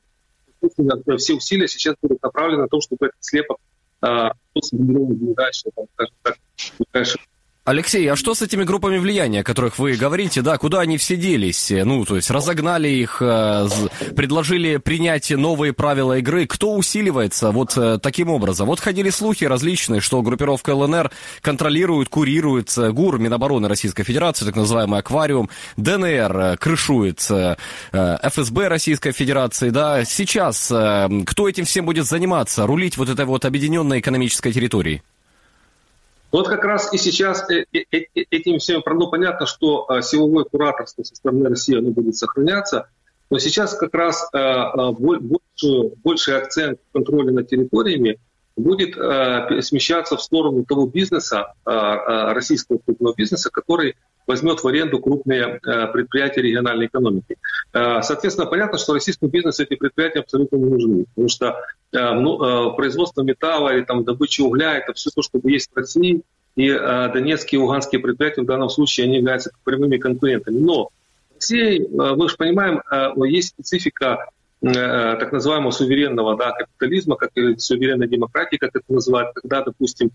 [SPEAKER 22] все усилия сейчас будут направлены на то, чтобы этот слепок а, сформирован в ближайшее, скажем так, в ближайшее.
[SPEAKER 2] Алексей, а что с этими группами влияния, о которых вы говорите, да, куда они все делись? Ну, то есть разогнали их, предложили принять новые правила игры. Кто усиливается вот таким образом? Вот ходили слухи различные, что группировка ЛНР контролирует, курирует ГУР, Минобороны Российской Федерации, так называемый аквариум, ДНР крышует ФСБ Российской Федерации, да. Сейчас кто этим всем будет заниматься, рулить вот этой вот объединенной экономической территорией?
[SPEAKER 22] Вот как раз и сейчас этим всем, ну, понятно, что силовое кураторство со стороны России оно будет сохраняться, но сейчас как раз больше, больший акцент контроля над территориями будет смещаться в сторону того бизнеса, российского крупного бизнеса, который возьмет в аренду крупные предприятия региональной экономики. Соответственно, понятно, что российскому бизнесу эти предприятия абсолютно не нужны, потому что ну, производство металла и там, добыча угля – это все то, что есть в России, и донецкие и луганские предприятия в данном случае они являются прямыми конкурентами. Но в России, мы же понимаем, есть специфика так называемого суверенного, да, капитализма, как и суверенной демократии, как это называют, когда, допустим,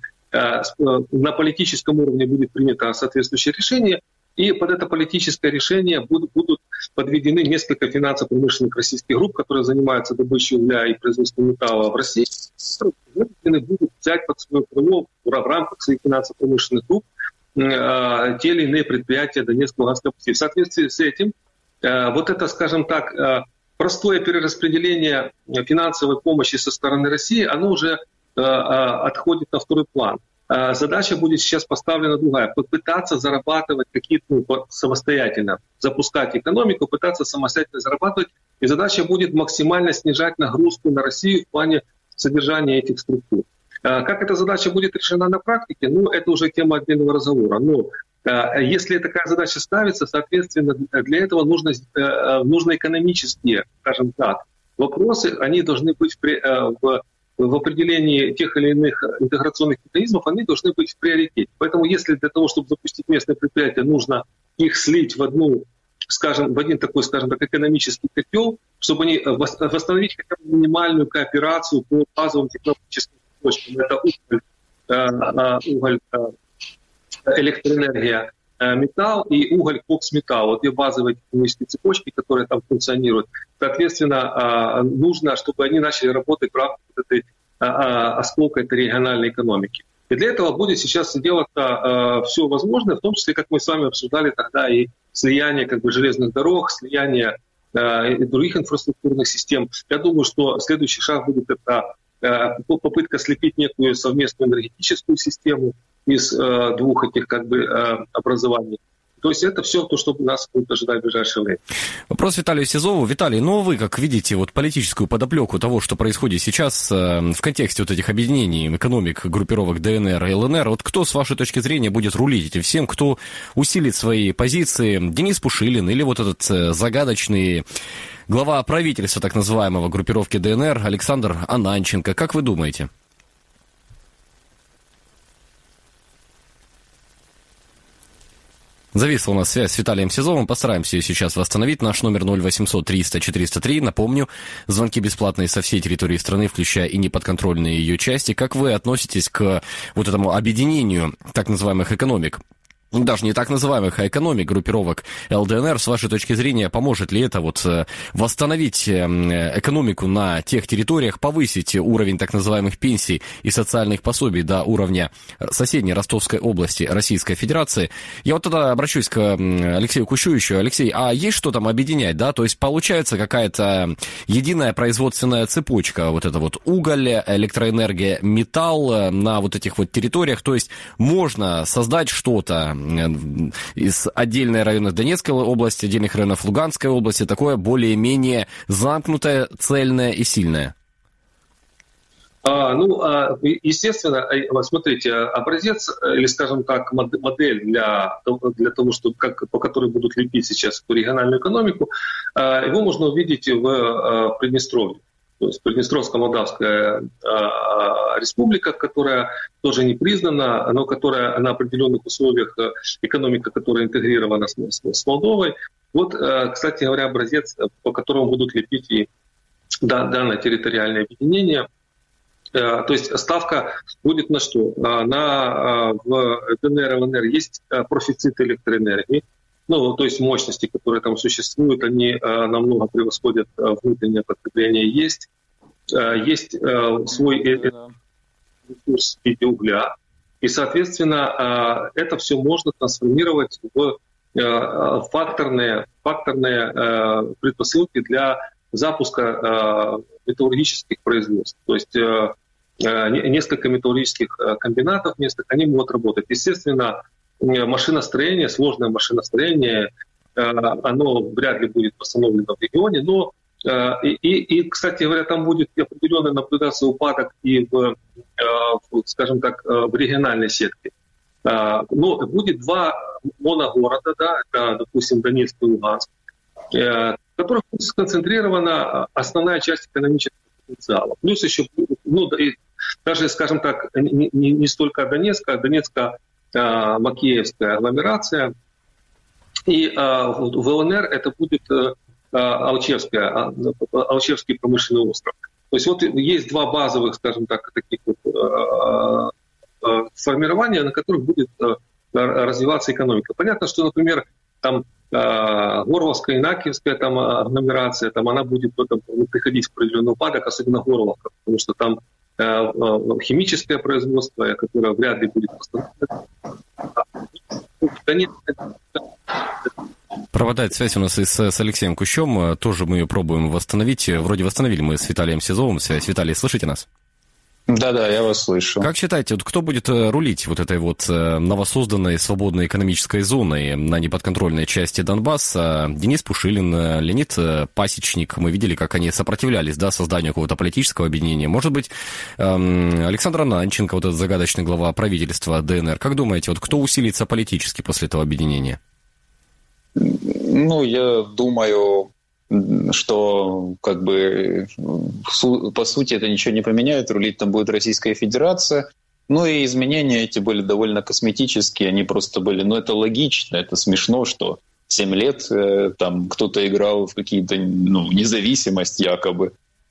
[SPEAKER 22] на политическом уровне будет принято соответствующее решение, и под это политическое решение будут, будут подведены несколько финансово-промышленных российских групп, которые занимаются добычей угля и производством металла в России, которые будут взять под свое крыло в рамках своих финансово-промышленных групп те или иные предприятия Донецкой и Луганской области. В соответствии с этим, вот это, скажем так, простое перераспределение финансовой помощи со стороны России, оно уже э, отходит на второй план. Э, задача будет сейчас поставлена другая. Попытаться зарабатывать какие-то ну, самостоятельно, запускать экономику, пытаться самостоятельно зарабатывать. И задача будет максимально снижать нагрузку на Россию в плане содержания этих структур. Как эта задача будет решена на практике, ну, это уже тема отдельного разговора. Но если такая задача ставится, соответственно, для этого нужно, нужно экономические, скажем так, вопросы, они должны быть в, в определении тех или иных интеграционных механизмов, они должны быть в приоритете. Поэтому если для того, чтобы запустить местное предприятие, нужно их слить в одну, скажем, в один такой, скажем так, экономический котел, чтобы они восстановить хотя бы минимальную кооперацию по базовым технологическим точкам. Это уголь, уголь, электроэнергия, металл и уголь, кокс, металл. Вот две базовые технические цепочки, которые там функционируют. Соответственно, нужно, чтобы они начали работать в рамках этой осколка этой региональной экономики. И для этого будет сейчас делаться все возможное, в том числе, как мы с вами обсуждали тогда, и слияние как бы, железных дорог, слияние и других инфраструктурных систем. Я думаю, что следующий шаг будет это попытка слепить некую совместную энергетическую систему из э, двух этих как бы э, образований. То есть это все то, что нас будет ожидать в ближайшее время.
[SPEAKER 2] Вопрос Виталию Сизову. Виталий, ну вы как видите вот политическую подоплеку того, что происходит сейчас э, в контексте вот этих объединений экономик группировок ДНР и ЛНР, вот кто с вашей точки зрения будет рулить этим всем, кто усилит свои позиции? Денис Пушилин или вот этот э, загадочный глава правительства так называемого группировки ДНР Александр Ананченко? Как вы думаете? Зависла у нас связь с Виталием Сизовым. Постараемся ее сейчас восстановить. Наш номер ноль восемьсот триста четыреста три. Напомню, звонки бесплатные со всей территории страны, включая и неподконтрольные ее части. Как вы относитесь к вот этому объединению так называемых экономик? Даже не так называемых, а экономик группировок ЛДНР. С вашей точки зрения, поможет ли это вот восстановить экономику на тех территориях, повысить уровень так называемых пенсий и социальных пособий до уровня соседней Ростовской области Российской Федерации? Я вот тогда обращусь к Алексею Кущуевичу. Алексей, а есть что там объединять, да? То есть получается какая-то единая производственная цепочка, вот это вот уголь, электроэнергия, металл на вот этих вот территориях. То есть можно создать что-то из отдельных районов Донецкой области, отдельных районов Луганской области, такое более-менее замкнутое, цельное и сильное?
[SPEAKER 22] А, ну, естественно, смотрите, образец, или, скажем так, модель для, для того, чтобы, как, по которой будут лепить сейчас эту региональную экономику, его можно увидеть в Приднестровье. То есть Приднестровско-Молдавская республика, которая тоже не признана, но которая на определенных условиях экономика, которая интегрирована с, с Молдовой. Вот, кстати говоря, образец, по которому будут лепить и данное территориальное объединение. То есть ставка будет на что? На, в ДНР и ЛНР есть профицит электроэнергии. Ну, то есть мощности, которые там существуют, они э, намного превосходят э, внутреннее потребление. Есть, э, есть э, свой ресурс в виде угля. И, соответственно, э, это все можно трансформировать в э, факторные, факторные э, предпосылки для запуска э, металлургических производств. То есть э, э, несколько металлургических комбинатов местных, они могут работать. Естественно, машиностроение, сложное машиностроение, оно вряд ли будет восстановлено в регионе, но и, и, и кстати говоря, там будет определенно наблюдаться упадок и в, скажем так, в региональной сетке. Но будет два моногорода, да, это, допустим, Донецк и Луганск, в которых будет сконцентрирована основная часть экономического потенциала. Плюс еще, ну, даже, скажем так, не, не, не столько Донецка, а Донецка Макеевская агломерация, и а, в ЛНР это будет а, Алчевская, а, Алчевский промышленный остров. То есть вот есть два базовых, скажем так, таких вот а, а, формирования, на которых будет а, развиваться экономика. Понятно, что, например, там а, Горловская и Накиевская там, агломерация, там, она будет в этом, приходить в определенный упадок, особенно Горловка, потому что там химическое производство, которое вряд ли будет восстановлено.
[SPEAKER 2] Пропадает связь у нас и с, с Алексеем Кущем. Тоже мы ее пробуем восстановить. Вроде восстановили мы с Виталием Сизовым связь. Виталий, слышите нас?
[SPEAKER 1] Да-да, я вас слышу.
[SPEAKER 2] Как считаете, вот кто будет рулить вот этой вот новосозданной свободной экономической зоной на неподконтрольной части Донбасса? Денис Пушилин, Леонид Пасечник. Мы видели, как они сопротивлялись, да, созданию какого-то политического объединения. Может быть, Александр Ананченко, вот этот загадочный глава правительства ДНР. Как думаете, вот кто усилится политически после этого объединения?
[SPEAKER 1] Ну, я думаю, что как бы по сути это ничего не поменяет, рулить там будет Российская Федерация. Ну и изменения эти были довольно косметические, они просто были, ну это логично, это смешно, что семь лет э, там кто-то играл в какие-то, ну, независимость якобы.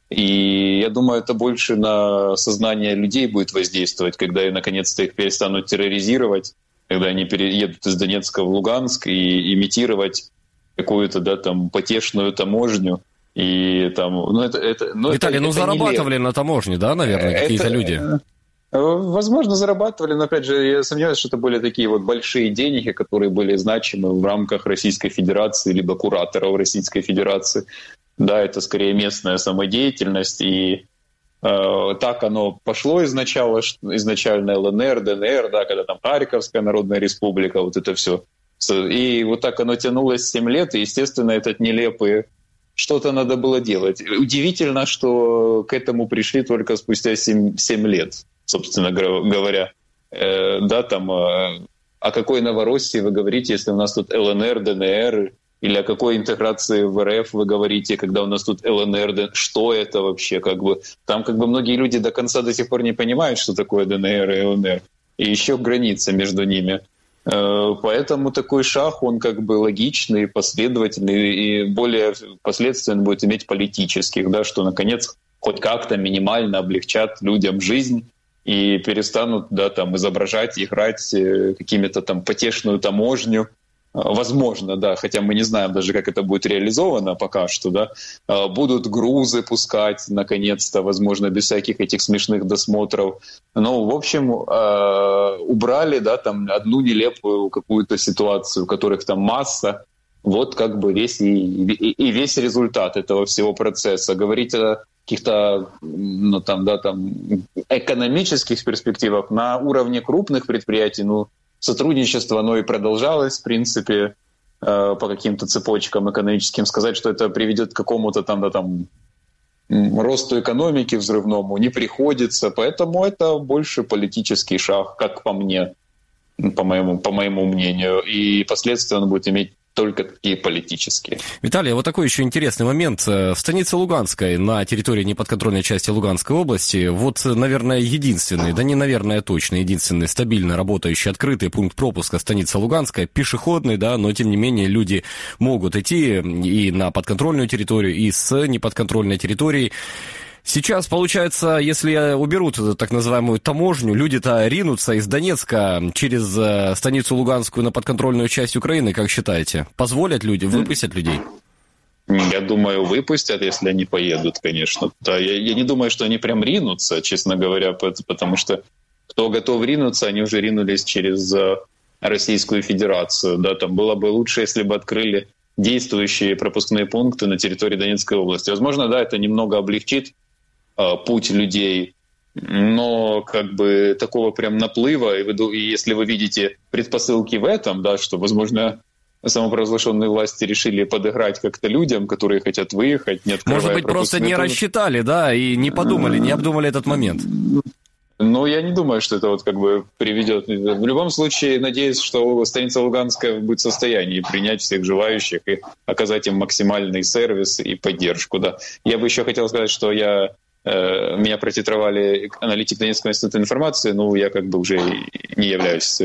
[SPEAKER 1] И я думаю, это больше на сознание людей будет воздействовать, когда наконец-то их перестанут терроризировать, когда они переедут из Донецка в Луганск и имитировать какую-то, да, там, потешную таможню. И там, ну, это... это ну,
[SPEAKER 2] Виталий,
[SPEAKER 1] это,
[SPEAKER 2] ну,
[SPEAKER 1] это
[SPEAKER 2] зарабатывали на таможне, да, наверное, это, какие-то люди?
[SPEAKER 1] Возможно, зарабатывали, но, опять же, я сомневаюсь, что это были такие вот большие деньги, которые были значимы в рамках Российской Федерации, либо кураторов Российской Федерации. Да, это скорее местная самодеятельность, и э, так оно пошло изначально, изначально ЛНР, ДНР, да, когда там Харьковская Народная Республика, вот это все. И вот так оно тянулось семь лет, и, естественно, этот нелепый... Что-то надо было делать. Удивительно, что к этому пришли только спустя семь, семь лет, собственно говоря. Э, да, там, э, о какой Новороссии вы говорите, если у нас тут ЛНР, ДНР, или о какой интеграции в РФ вы говорите, когда у нас тут ЛНР, ДНР, что это вообще? Как бы, там как бы многие люди до конца до сих пор не понимают, что такое ДНР и ЛНР. И еще граница между ними. Поэтому такой шаг, он как бы логичный, последовательный и более последствия будет иметь политических, да, что наконец хоть как-то минимально облегчат людям жизнь и перестанут, да, там, изображать, играть какими-то там потешную таможню. Возможно, да, хотя мы не знаем даже, как это будет реализовано пока что, да, будут грузы пускать, наконец-то, возможно, без всяких этих смешных досмотров. Ну, в общем, убрали, да, там одну нелепую какую-то ситуацию, которых там масса. Вот как бы весь и, и, и весь результат этого всего процесса. Говорить о каких-то, ну, там, да, там, экономических перспективах на уровне крупных предприятий, ну, сотрудничество, оно и продолжалось, в принципе, э, по каким-то цепочкам экономическим. Сказать, что это приведет к какому-то там, да, там, росту экономики взрывному, не приходится. Поэтому это больше политический шаг, как по мне, по моему, по моему мнению. И последствия он будет иметь только такие политические.
[SPEAKER 2] Виталий, вот такой еще интересный момент. В станице Луганской, на территории неподконтрольной части Луганской области, вот, наверное, единственный, да не, наверное, точно единственный стабильно работающий открытый пункт пропуска станица Луганская, пешеходный, да, но, тем не менее, люди могут идти и на подконтрольную территорию, и с неподконтрольной территории. Сейчас, получается, если уберут так называемую таможню, люди-то ринутся из Донецка через э, станицу Луганскую на подконтрольную часть Украины, как считаете? Позволят люди, выпустят людей?
[SPEAKER 1] Я думаю, выпустят, если они поедут, конечно. Да, я, я не думаю, что они прям ринутся, честно говоря, потому что кто готов ринуться, они уже ринулись через Российскую Федерацию. Да, там было бы лучше, если бы открыли действующие пропускные пункты на территории Донецкой области. Возможно, да, это немного облегчит путь людей, но как бы такого прям наплыва, и, вы, и если вы видите предпосылки в этом, да, что, возможно, самопровозглашенные власти решили подыграть как-то людям, которые хотят выехать, не открывая
[SPEAKER 2] Может быть, просто не пункт. Рассчитали, да, и не подумали, не обдумали этот момент.
[SPEAKER 1] Ну, я не думаю, что это вот как бы приведет. В любом случае, надеюсь, что станица Луганская будет в состоянии принять всех желающих и оказать им максимальный сервис и поддержку, да. Я бы еще хотел сказать, что я меня протитровали аналитик Донецкого института информации, ну, я как бы уже не являюсь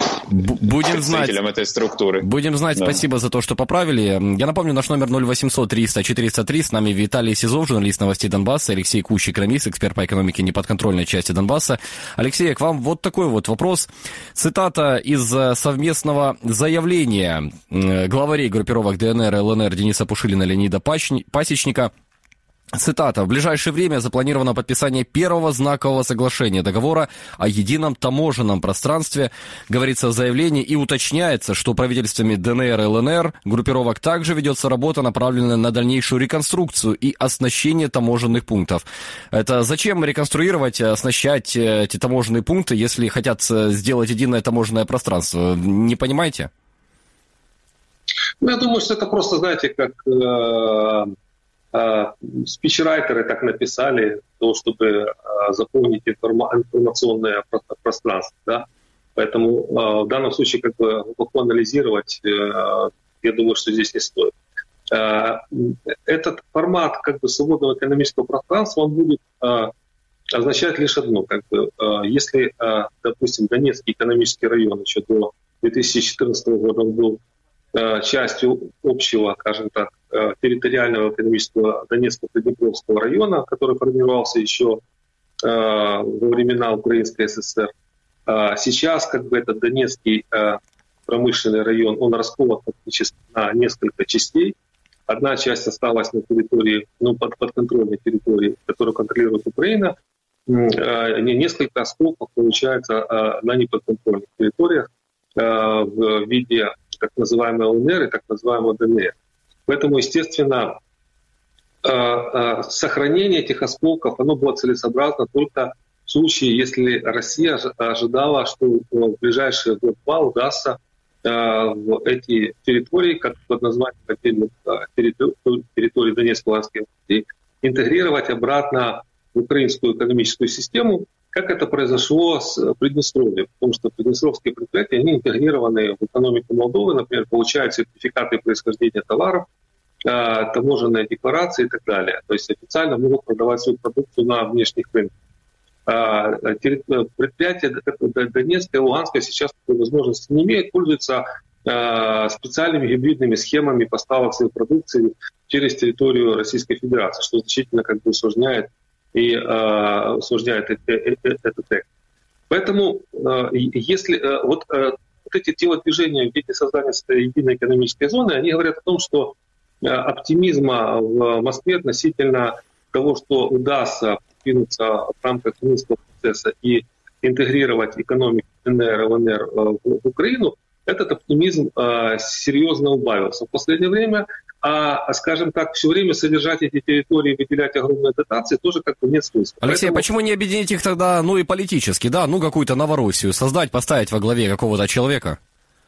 [SPEAKER 2] Будем
[SPEAKER 1] представителем
[SPEAKER 2] знать.
[SPEAKER 1] этой структуры.
[SPEAKER 2] Будем знать, да. Спасибо за то, что поправили. Я напомню, наш номер ноль восемьсот триста четыреста три. С нами Виталий Сизов, журналист новостей Донбасса, Алексей Кущик-Рамис, эксперт по экономике неподконтрольной части Донбасса. Алексей, к вам вот такой вот вопрос. Цитата из совместного заявления главарей группировок ДНР и ЛНР Дениса Пушилина и Леонида Пасечника. Цитата. «В ближайшее время запланировано подписание первого знакового соглашения договора о едином таможенном пространстве», говорится в заявлении, и уточняется, что правительствами ДНР и ЛНР группировок также ведется работа, направленная на дальнейшую реконструкцию и оснащение таможенных пунктов. Это зачем реконструировать, оснащать эти таможенные пункты, если хотят сделать единое таможенное пространство? Не понимаете?
[SPEAKER 22] Ну, я думаю, что это просто, знаете, как... Э- спичрайтеры так написали, то, чтобы заполнить информа- информационное пространство. Да? Поэтому в данном случае как бы глубоко анализировать, я думаю, что здесь не стоит. Этот формат как бы свободного экономического пространства, он будет означать лишь одно. Как бы, если, допустим, Донецкий экономический район еще до две тысячи четырнадцатого года он был частью общего, скажем так, территориального экономического Донецко-Приднепровского района, который формировался еще во времена Украинской ССР. Сейчас как бы этот Донецкий промышленный район, он расколот фактически на несколько частей. Одна часть осталась на территории, ну, под, подконтрольной территории, которую контролирует Украина. Несколько осколков получается на неподконтрольных территориях в виде так называемой ЛНР и так называемой ДНР. Поэтому, естественно, сохранение этих осколков, оно было целесообразно только в случае, если Россия ожидала, что в ближайшие год-два удастся в эти территории, как под названием отдельных территорий Донецкой и Луганской областей, интегрировать обратно в украинскую экономическую систему, как это произошло с Приднестровьем, потому что приднестровские предприятия, они интегрированы в экономику Молдовы, например, получают сертификаты происхождения товаров, таможенные декларации и так далее. То есть официально могут продавать свою продукцию на внешних рынках. Предприятия Донецкая и Луганская сейчас такой возможности не имеют, пользуются специальными гибридными схемами поставок своей продукции через территорию Российской Федерации, что значительно как бы усложняет и э, усложняет этот эффект. Поэтому, э, если э, вот, э, вот эти телодвижения в виде создания единой экономической зоны, они говорят о том, что э, оптимизма в Москве относительно того, что удастся двинуться в рамках Минского процесса и интегрировать экономику ДНР и ЛНР э, в, в Украину, этот оптимизм э, серьезно убавился в последнее время. А, скажем так, все время содержать эти территории, выделять огромные дотации, тоже как бы нет смысла.
[SPEAKER 2] Алексей,
[SPEAKER 22] Поэтому...
[SPEAKER 2] почему не объединить их тогда, ну и политически, да, ну какую-то Новороссию создать, поставить во главе какого-то человека?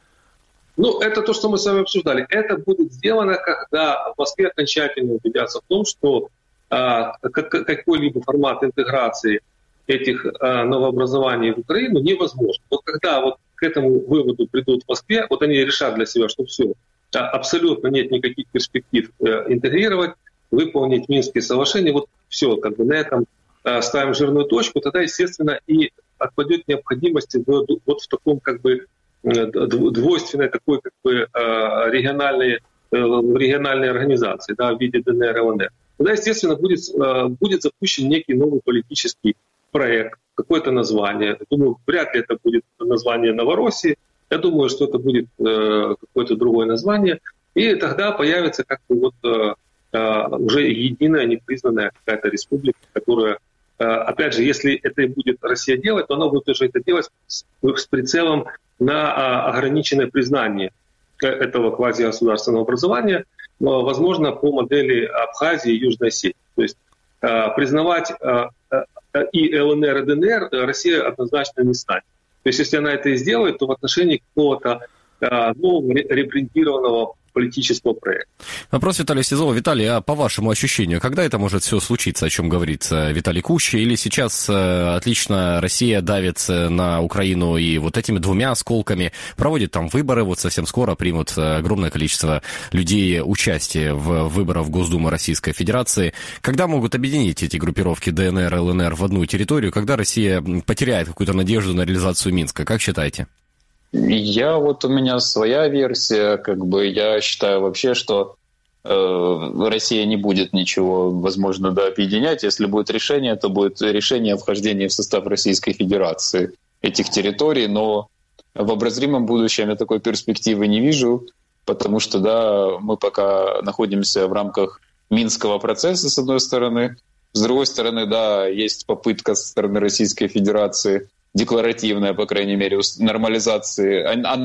[SPEAKER 22] Ну, это то, что мы с вами обсуждали. Это будет сделано, когда в Москве окончательно убедятся в том, что а, какой-либо формат интеграции этих а, новообразований в Украину невозможен. Вот когда вот к этому выводу придут в Москве, вот они решат для себя, что все, абсолютно нет никаких перспектив интегрировать, выполнить Минские соглашения, вот все, как бы на этом ставим жирную точку, тогда, естественно, и отпадет необходимость в, вот в таком как бы двойственной такой как бы региональной, региональной организации, да, в виде ДНР и ЛНР. Тогда, естественно, будет, будет запущен некий новый политический проект, какое-то название. Думаю, вряд ли это будет название Новороссии. Я думаю, что это будет э, какое-то другое название. И тогда появится как-то вот э, э, уже единая, непризнанная какая-то республика, которая, э, опять же, если это и будет Россия делать, то она будет уже это делать с, с прицелом на э, ограниченное признание этого квазигосударственного образования, но, возможно, по модели Абхазии и Южной Осетии. То есть э, признавать э, э, и ЛНР, и ДНР Россия однозначно не станет. То есть, если она это и сделает, то в отношении какого-то э, нового репрезентированного политического проекта.
[SPEAKER 2] Вопрос Виталия Сизова. Виталий, а по вашему ощущению, когда это может все случиться, о чем говорит Виталий Кущ? Или сейчас э, отлично Россия давит на Украину и вот этими двумя осколками проводит там выборы, вот совсем скоро примут огромное количество людей участие в выборах в Госдуму Российской Федерации. Когда могут объединить эти группировки ДНР и ЛНР в одну территорию? Когда Россия потеряет какую-то надежду на реализацию Минска? Как считаете?
[SPEAKER 1] Я вот, у меня своя версия, как бы я считаю вообще, что э, Россия не будет ничего, возможно, да, объединять. Если будет решение, то будет решение о вхождении в состав Российской Федерации этих территорий, но в обозримом будущем я такой перспективы не вижу, потому что, да, мы пока находимся в рамках Минского процесса, с одной стороны. С другой стороны, да, есть попытка со стороны Российской Федерации, декларативная, по крайней мере, нормализации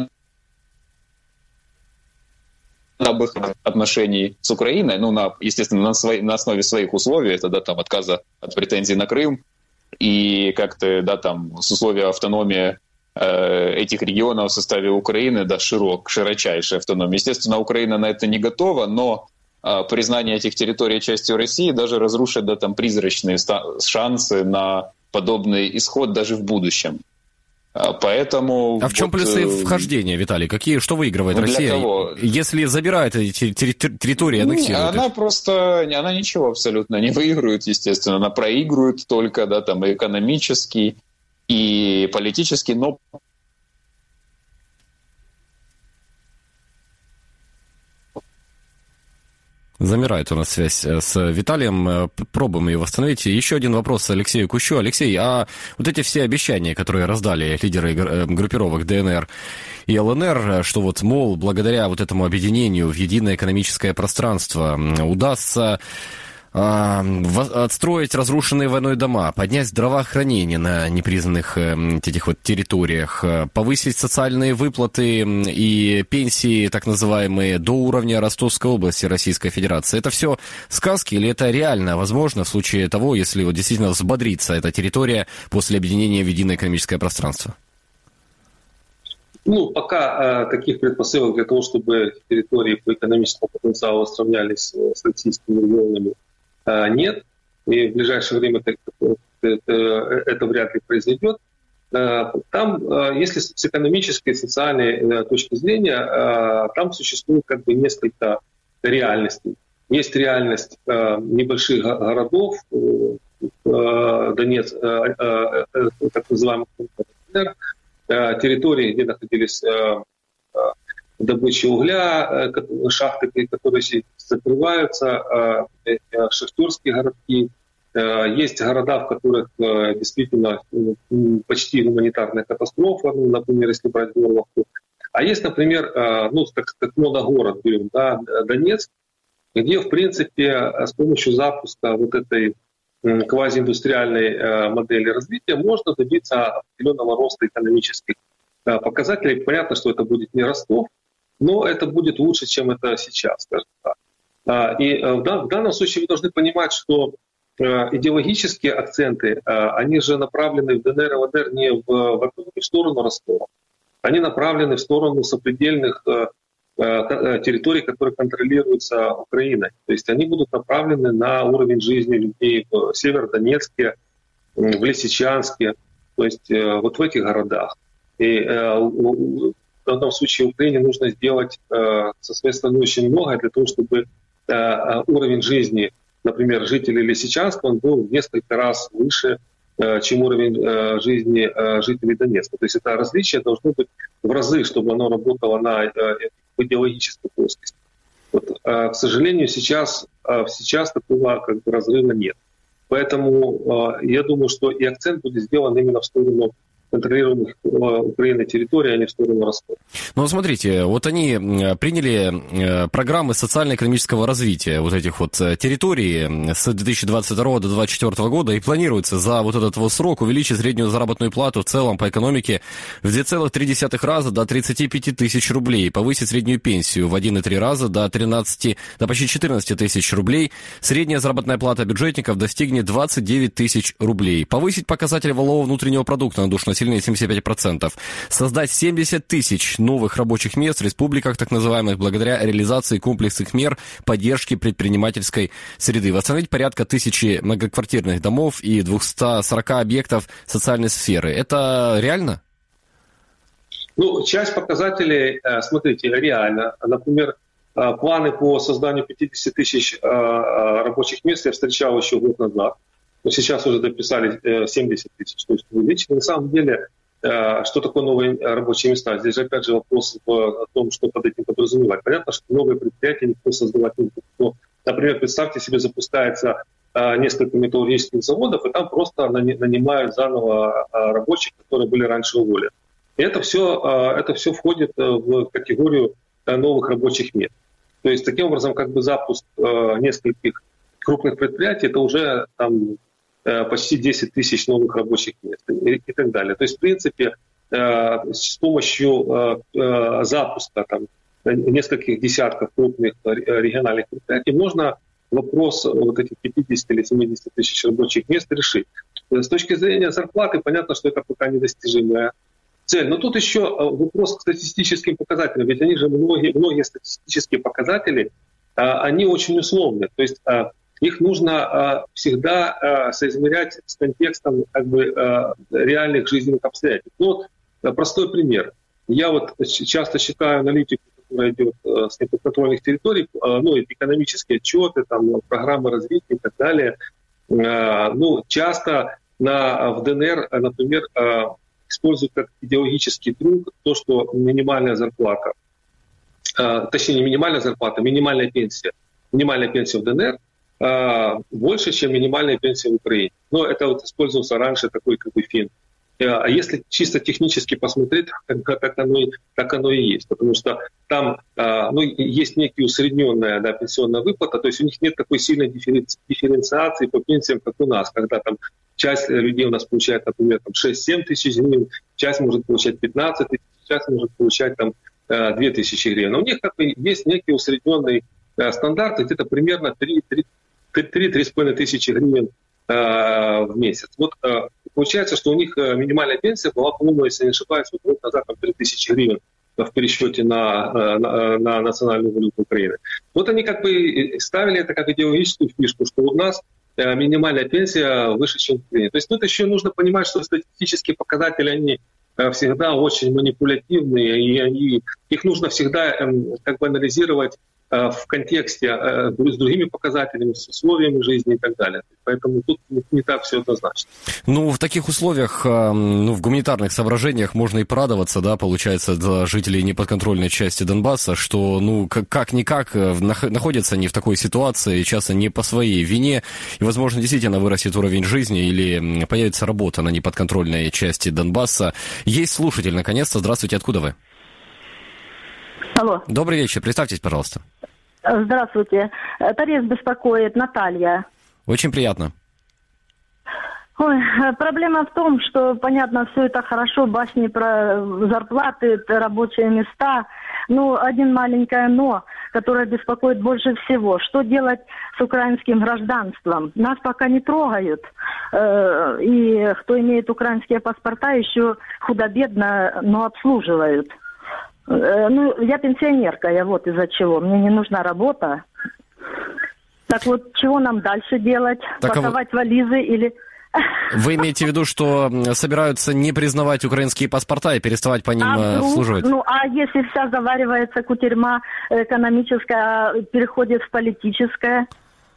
[SPEAKER 1] отношений с Украиной, ну, на, естественно, на, свои, на основе своих условий, это, да, там, отказа от претензий на Крым, и как-то, да, там, с условия автономии э, этих регионов в составе Украины, да, широк, широчайшая автономия. Естественно, Украина на это не готова, но э, признание этих территорий частью России даже разрушит, да, там, призрачные ста- шансы на подобный исход даже в будущем. Поэтому...
[SPEAKER 2] А в чем вот, плюсы вхождения, Виталий? Какие, что выигрывает
[SPEAKER 1] ну,
[SPEAKER 2] Россия,
[SPEAKER 1] кого?
[SPEAKER 2] Если забирает эти территории, аннексирует
[SPEAKER 1] Она
[SPEAKER 2] их?
[SPEAKER 1] просто, она ничего абсолютно не выигрывает, естественно. Она проигрывает только, да, там, и экономически, и политически, но...
[SPEAKER 2] Замирает у нас связь с Виталием. Пробуем ее восстановить. Еще один вопрос Алексею Кущу. Алексей, а вот эти все обещания, которые раздали лидеры группировок ДНР и ЛНР, что вот, мол, благодаря вот этому объединению в единое экономическое пространство удастся отстроить разрушенные войной дома, поднять здравоохранение на непризнанных этих вот территориях, повысить социальные выплаты и пенсии, так называемые, до уровня Ростовской области Российской Федерации. Это все сказки или это реально возможно в случае того, если вот действительно взбодрится эта территория после объединения в единое экономическое пространство?
[SPEAKER 22] Ну, пока э, таких предпосылок для того, чтобы территории по экономическому потенциалу сравнялись с российскими регионами, нет, и в ближайшее время это, это, это вряд ли произойдет. Там, если с экономической и социальной точки зрения, там существует как бы несколько реальностей. Есть реальность небольших городов, Донецк, так называемых территорий, где находились добычи угля, шахты, которые закрываются, шахтерские городки. Есть города, в которых действительно почти гуманитарная катастрофа, ну, например, если брать Горловку. А есть, например, ну, как, как моногород, да, Донецк, где, в принципе, с помощью запуска вот этой квазииндустриальной модели развития можно добиться определенного роста экономических показателей. Понятно, что это будет не Ростов, но это будет лучше, чем это сейчас, скажем так. И в данном случае вы должны понимать, что идеологические акценты, они же направлены в ДНР и ЛНР не в, в сторону Ростова, они направлены в сторону сопредельных территорий, которые контролируются Украиной. То есть они будут направлены на уровень жизни людей в Северодонецке, в Лисичанске, то есть вот в этих городах. И в данном случае Украине нужно сделать со своей стороны очень многое для того, чтобы уровень жизни, например, жителей Лисичанска, он был в несколько раз выше, чем уровень жизни жителей Донецка. То есть это различие должно быть в разы, чтобы оно работало на идеологической плоскости. Вот, к сожалению, сейчас, сейчас такого как бы разрыва нет. Поэтому я думаю, что и акцент будет сделан именно в сторону контролируемых Украиной территорий, а не в сторону Ростова.
[SPEAKER 2] Ну, смотрите, вот они приняли программы социально-экономического развития вот этих вот территорий с две тысячи двадцать второго до две тысячи двадцать четвёртого года, и планируется за вот этот вот срок увеличить среднюю заработную плату в целом по экономике в два целых три десятых раза до тридцати пяти тысяч рублей, повысить среднюю пенсию в один целых три раза до тринадцати, до почти четырнадцати тысяч рублей, средняя заработная плата бюджетников достигнет двадцать девять тысяч рублей, повысить показатель валового внутреннего продукта на душу населения семьдесят пять процентов, создать семьдесят тысяч новых рабочих мест в республиках, так называемых, благодаря реализации комплексных мер поддержки предпринимательской среды, восстановить порядка тысячи многоквартирных домов и двухсот сорока объектов социальной сферы. Это реально?
[SPEAKER 22] Ну, часть показателей, смотрите, реально. Например, планы по созданию пятидесяти тысяч рабочих мест я встречал еще год назад. Но сейчас уже дописали семьдесят тысяч, то есть увеличили. На самом деле, что такое новые рабочие места? Здесь же опять же вопрос о том, что под этим подразумевать. Понятно, что новые предприятия никто создавать не будет. Но, например, представьте себе, запускается несколько металлургических заводов, и там просто нанимают заново рабочих, которые были раньше уволены. И это все, это все входит в категорию новых рабочих мест. То есть, таким образом, как бы запуск э, нескольких крупных предприятий, это уже там э, почти десять тысяч новых рабочих мест и, и так далее. То есть, в принципе, э, с помощью э, э, запуска там, нескольких десятков крупных региональных предприятий можно вопрос вот этих пятьдесят или семьдесят тысяч рабочих мест решить. С точки зрения зарплаты, понятно, что это пока недостижимая цель. Но тут еще вопрос к статистическим показателям. Ведь они же многие, многие статистические показатели, они очень условны. То есть их нужно всегда соизмерять с контекстом как бы реальных жизненных обстоятельств. Ну, вот простой пример. Я вот часто читаю аналитику, которая идет с неподконтрольных территорий, ну, экономические отчеты, там, программы развития и так далее. Ну, часто на, в ДНР, например, используют как идеологический трюк то, что минимальная зарплата, точнее, не минимальная зарплата, минимальная пенсия. Минимальная пенсия в ДНР больше, чем минимальная пенсия в Украине. Но это вот использовался раньше такой как бы финт. А если чисто технически посмотреть, так оно, так оно и есть. Потому что там ну, есть некая усредненная, да, пенсионная выплата, то есть у них нет такой сильной дифференциации по пенсиям, как у нас, когда там часть людей у нас получает, например, шесть-семь тысяч гривен, часть может получать пятнадцать тысяч, часть может получать там две тысячи гривен. Но у них как бы есть некий усредненный стандарт, где-то примерно три-три с половиной тысячи гривен в месяц. Вот получается, что у них минимальная пенсия была, по-моему, если не ошибаюсь, вот год назад там три тысячи гривен в пересчете на, на, на национальную валюту Украины. Вот они как бы ставили это как идеологическую фишку, что у нас минимальная пенсия выше, чем в Украине. То есть тут еще нужно понимать, что статистические показатели, они всегда очень манипулятивные, и они, их нужно всегда как бы анализировать в контексте с другими показателями, с условиями жизни и так далее. Поэтому тут не так все однозначно.
[SPEAKER 2] Ну, в таких условиях, ну, в гуманитарных соображениях можно и порадоваться, да, получается, для жителей неподконтрольной части Донбасса, что, ну, как-никак находятся они в такой ситуации, часто не по своей вине, и, возможно, действительно вырастет уровень жизни или появится работа на неподконтрольной части Донбасса. Есть слушатель, наконец-то. Здравствуйте, откуда вы?
[SPEAKER 4] Алло.
[SPEAKER 2] Добрый вечер, представьтесь, пожалуйста.
[SPEAKER 4] Здравствуйте. Тарес беспокоит, Наталья.
[SPEAKER 2] Очень приятно.
[SPEAKER 4] Ой, проблема в том, что, понятно, все это хорошо, басни про зарплаты, рабочие места. Ну, один маленькое «но», которое беспокоит больше всего. Что делать с украинским гражданством? Нас пока не трогают. И кто имеет украинские паспорта, еще худо-бедно, но обслуживают. Ну, я пенсионерка, я вот из-за чего. Мне не нужна работа. Так вот, чего нам дальше делать? Так, паковать а... вализы или...
[SPEAKER 2] Вы имеете в виду, что собираются не признавать украинские паспорта и переставать по ним а обслуживать?
[SPEAKER 4] Ну, а если вся заваривается кутерьма экономическая, переходит в политическое?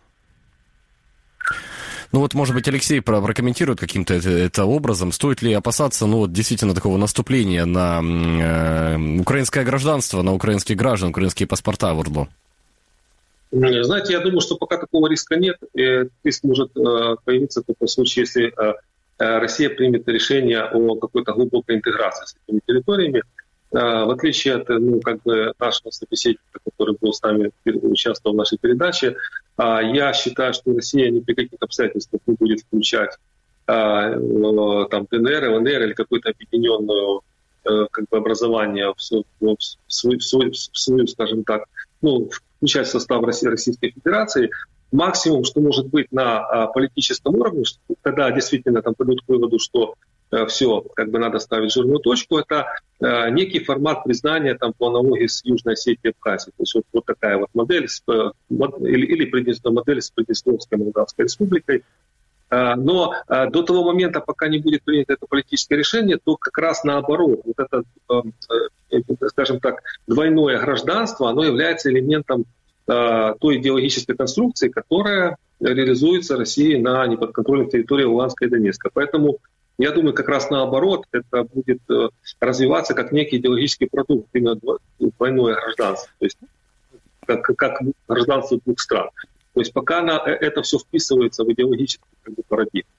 [SPEAKER 2] Ну вот, может быть, Алексей прокомментирует каким-то это, это образом. Стоит ли опасаться, ну, вот, действительно такого наступления на э, украинское гражданство, на украинских граждан, украинские паспорта в ОРДЛО?
[SPEAKER 22] Знаете, я думаю, что пока такого риска нет. Риск может появиться только в случае, если Россия примет решение о какой-то глубокой интеграции с этими территориями. В отличие от ну, как бы нашего собеседника, который был с нами, участвовал в нашей передаче, я считаю, что Россия ни при каких обстоятельствах не будет включать там, ДНР, ЛНР или какое-то объединенное как бы, образование в свою, в, свою, в, свою, в свою, скажем так, ну, включать в состав Российской Федерации. Максимум, что может быть на политическом уровне, когда действительно там придут к выводу, что все, как бы надо ставить жирную точку, это э, некий формат признания там, по аналогии с Южной Осетией и Абхазией. То есть вот, вот такая вот модель, с, мод, или, или модель с Приднестровской Молдавской Республикой. Э, но э, до того момента, пока не будет принято это политическое решение, то как раз наоборот, вот это, э, э, скажем так, двойное гражданство, оно является элементом э, той идеологической конструкции, которая реализуется Россией на неподконтрольных территориях Луганска и Донецка. Поэтому я думаю, как раз наоборот, это будет э, развиваться как некий идеологический продукт, именно двойное гражданство, то есть как, как гражданство двух стран. То есть пока на, это все вписывается в идеологическую как бы, парадигму.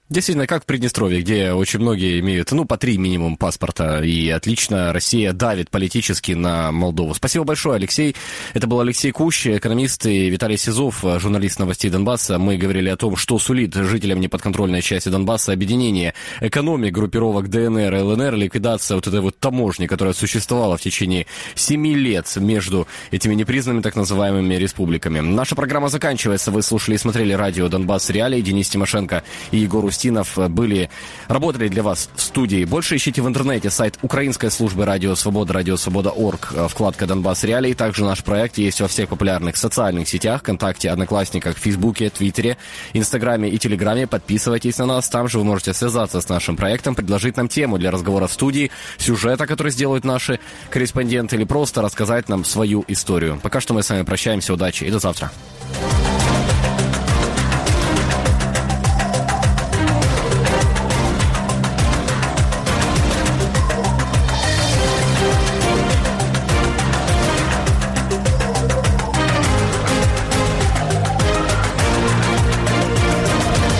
[SPEAKER 2] Действительно, как в Приднестровье, где очень многие имеют, ну, по три минимум паспорта, и отлично Россия давит политически на Молдову. Спасибо большое, Алексей. Это был Алексей Кущ, экономист, и Виталий Сизов, журналист новостей Донбасса. Мы говорили о том, что сулит жителям неподконтрольной части Донбасса объединение экономик, группировок ДНР и ЛНР, ликвидация вот этой вот таможни, которая существовала в течение семи лет между этими непризнанными так называемыми республиками. Наша программа заканчивается. Вы слушали и смотрели радио «Донбасс Реалии». Денис Тимошенко и Егор Устинов были, работали для вас в студии. Больше ищите в интернете сайт украинской службы Радио Свобода, радио свобода точка орг, вкладка «Донбасс Реалии». Также наш проект есть во всех популярных социальных сетях, ВКонтакте, Одноклассниках, Фейсбуке, Твиттере, Инстаграме и Телеграме. Подписывайтесь на нас. Там же вы можете связаться с нашим проектом, предложить нам тему для разговора в студии, сюжета, который сделают наши корреспонденты, или просто рассказать нам свою историю. Пока что мы с вами прощаемся. Удачи и до завтра.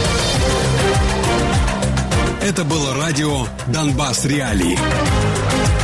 [SPEAKER 3] Это было радио «Донбасс Реалии».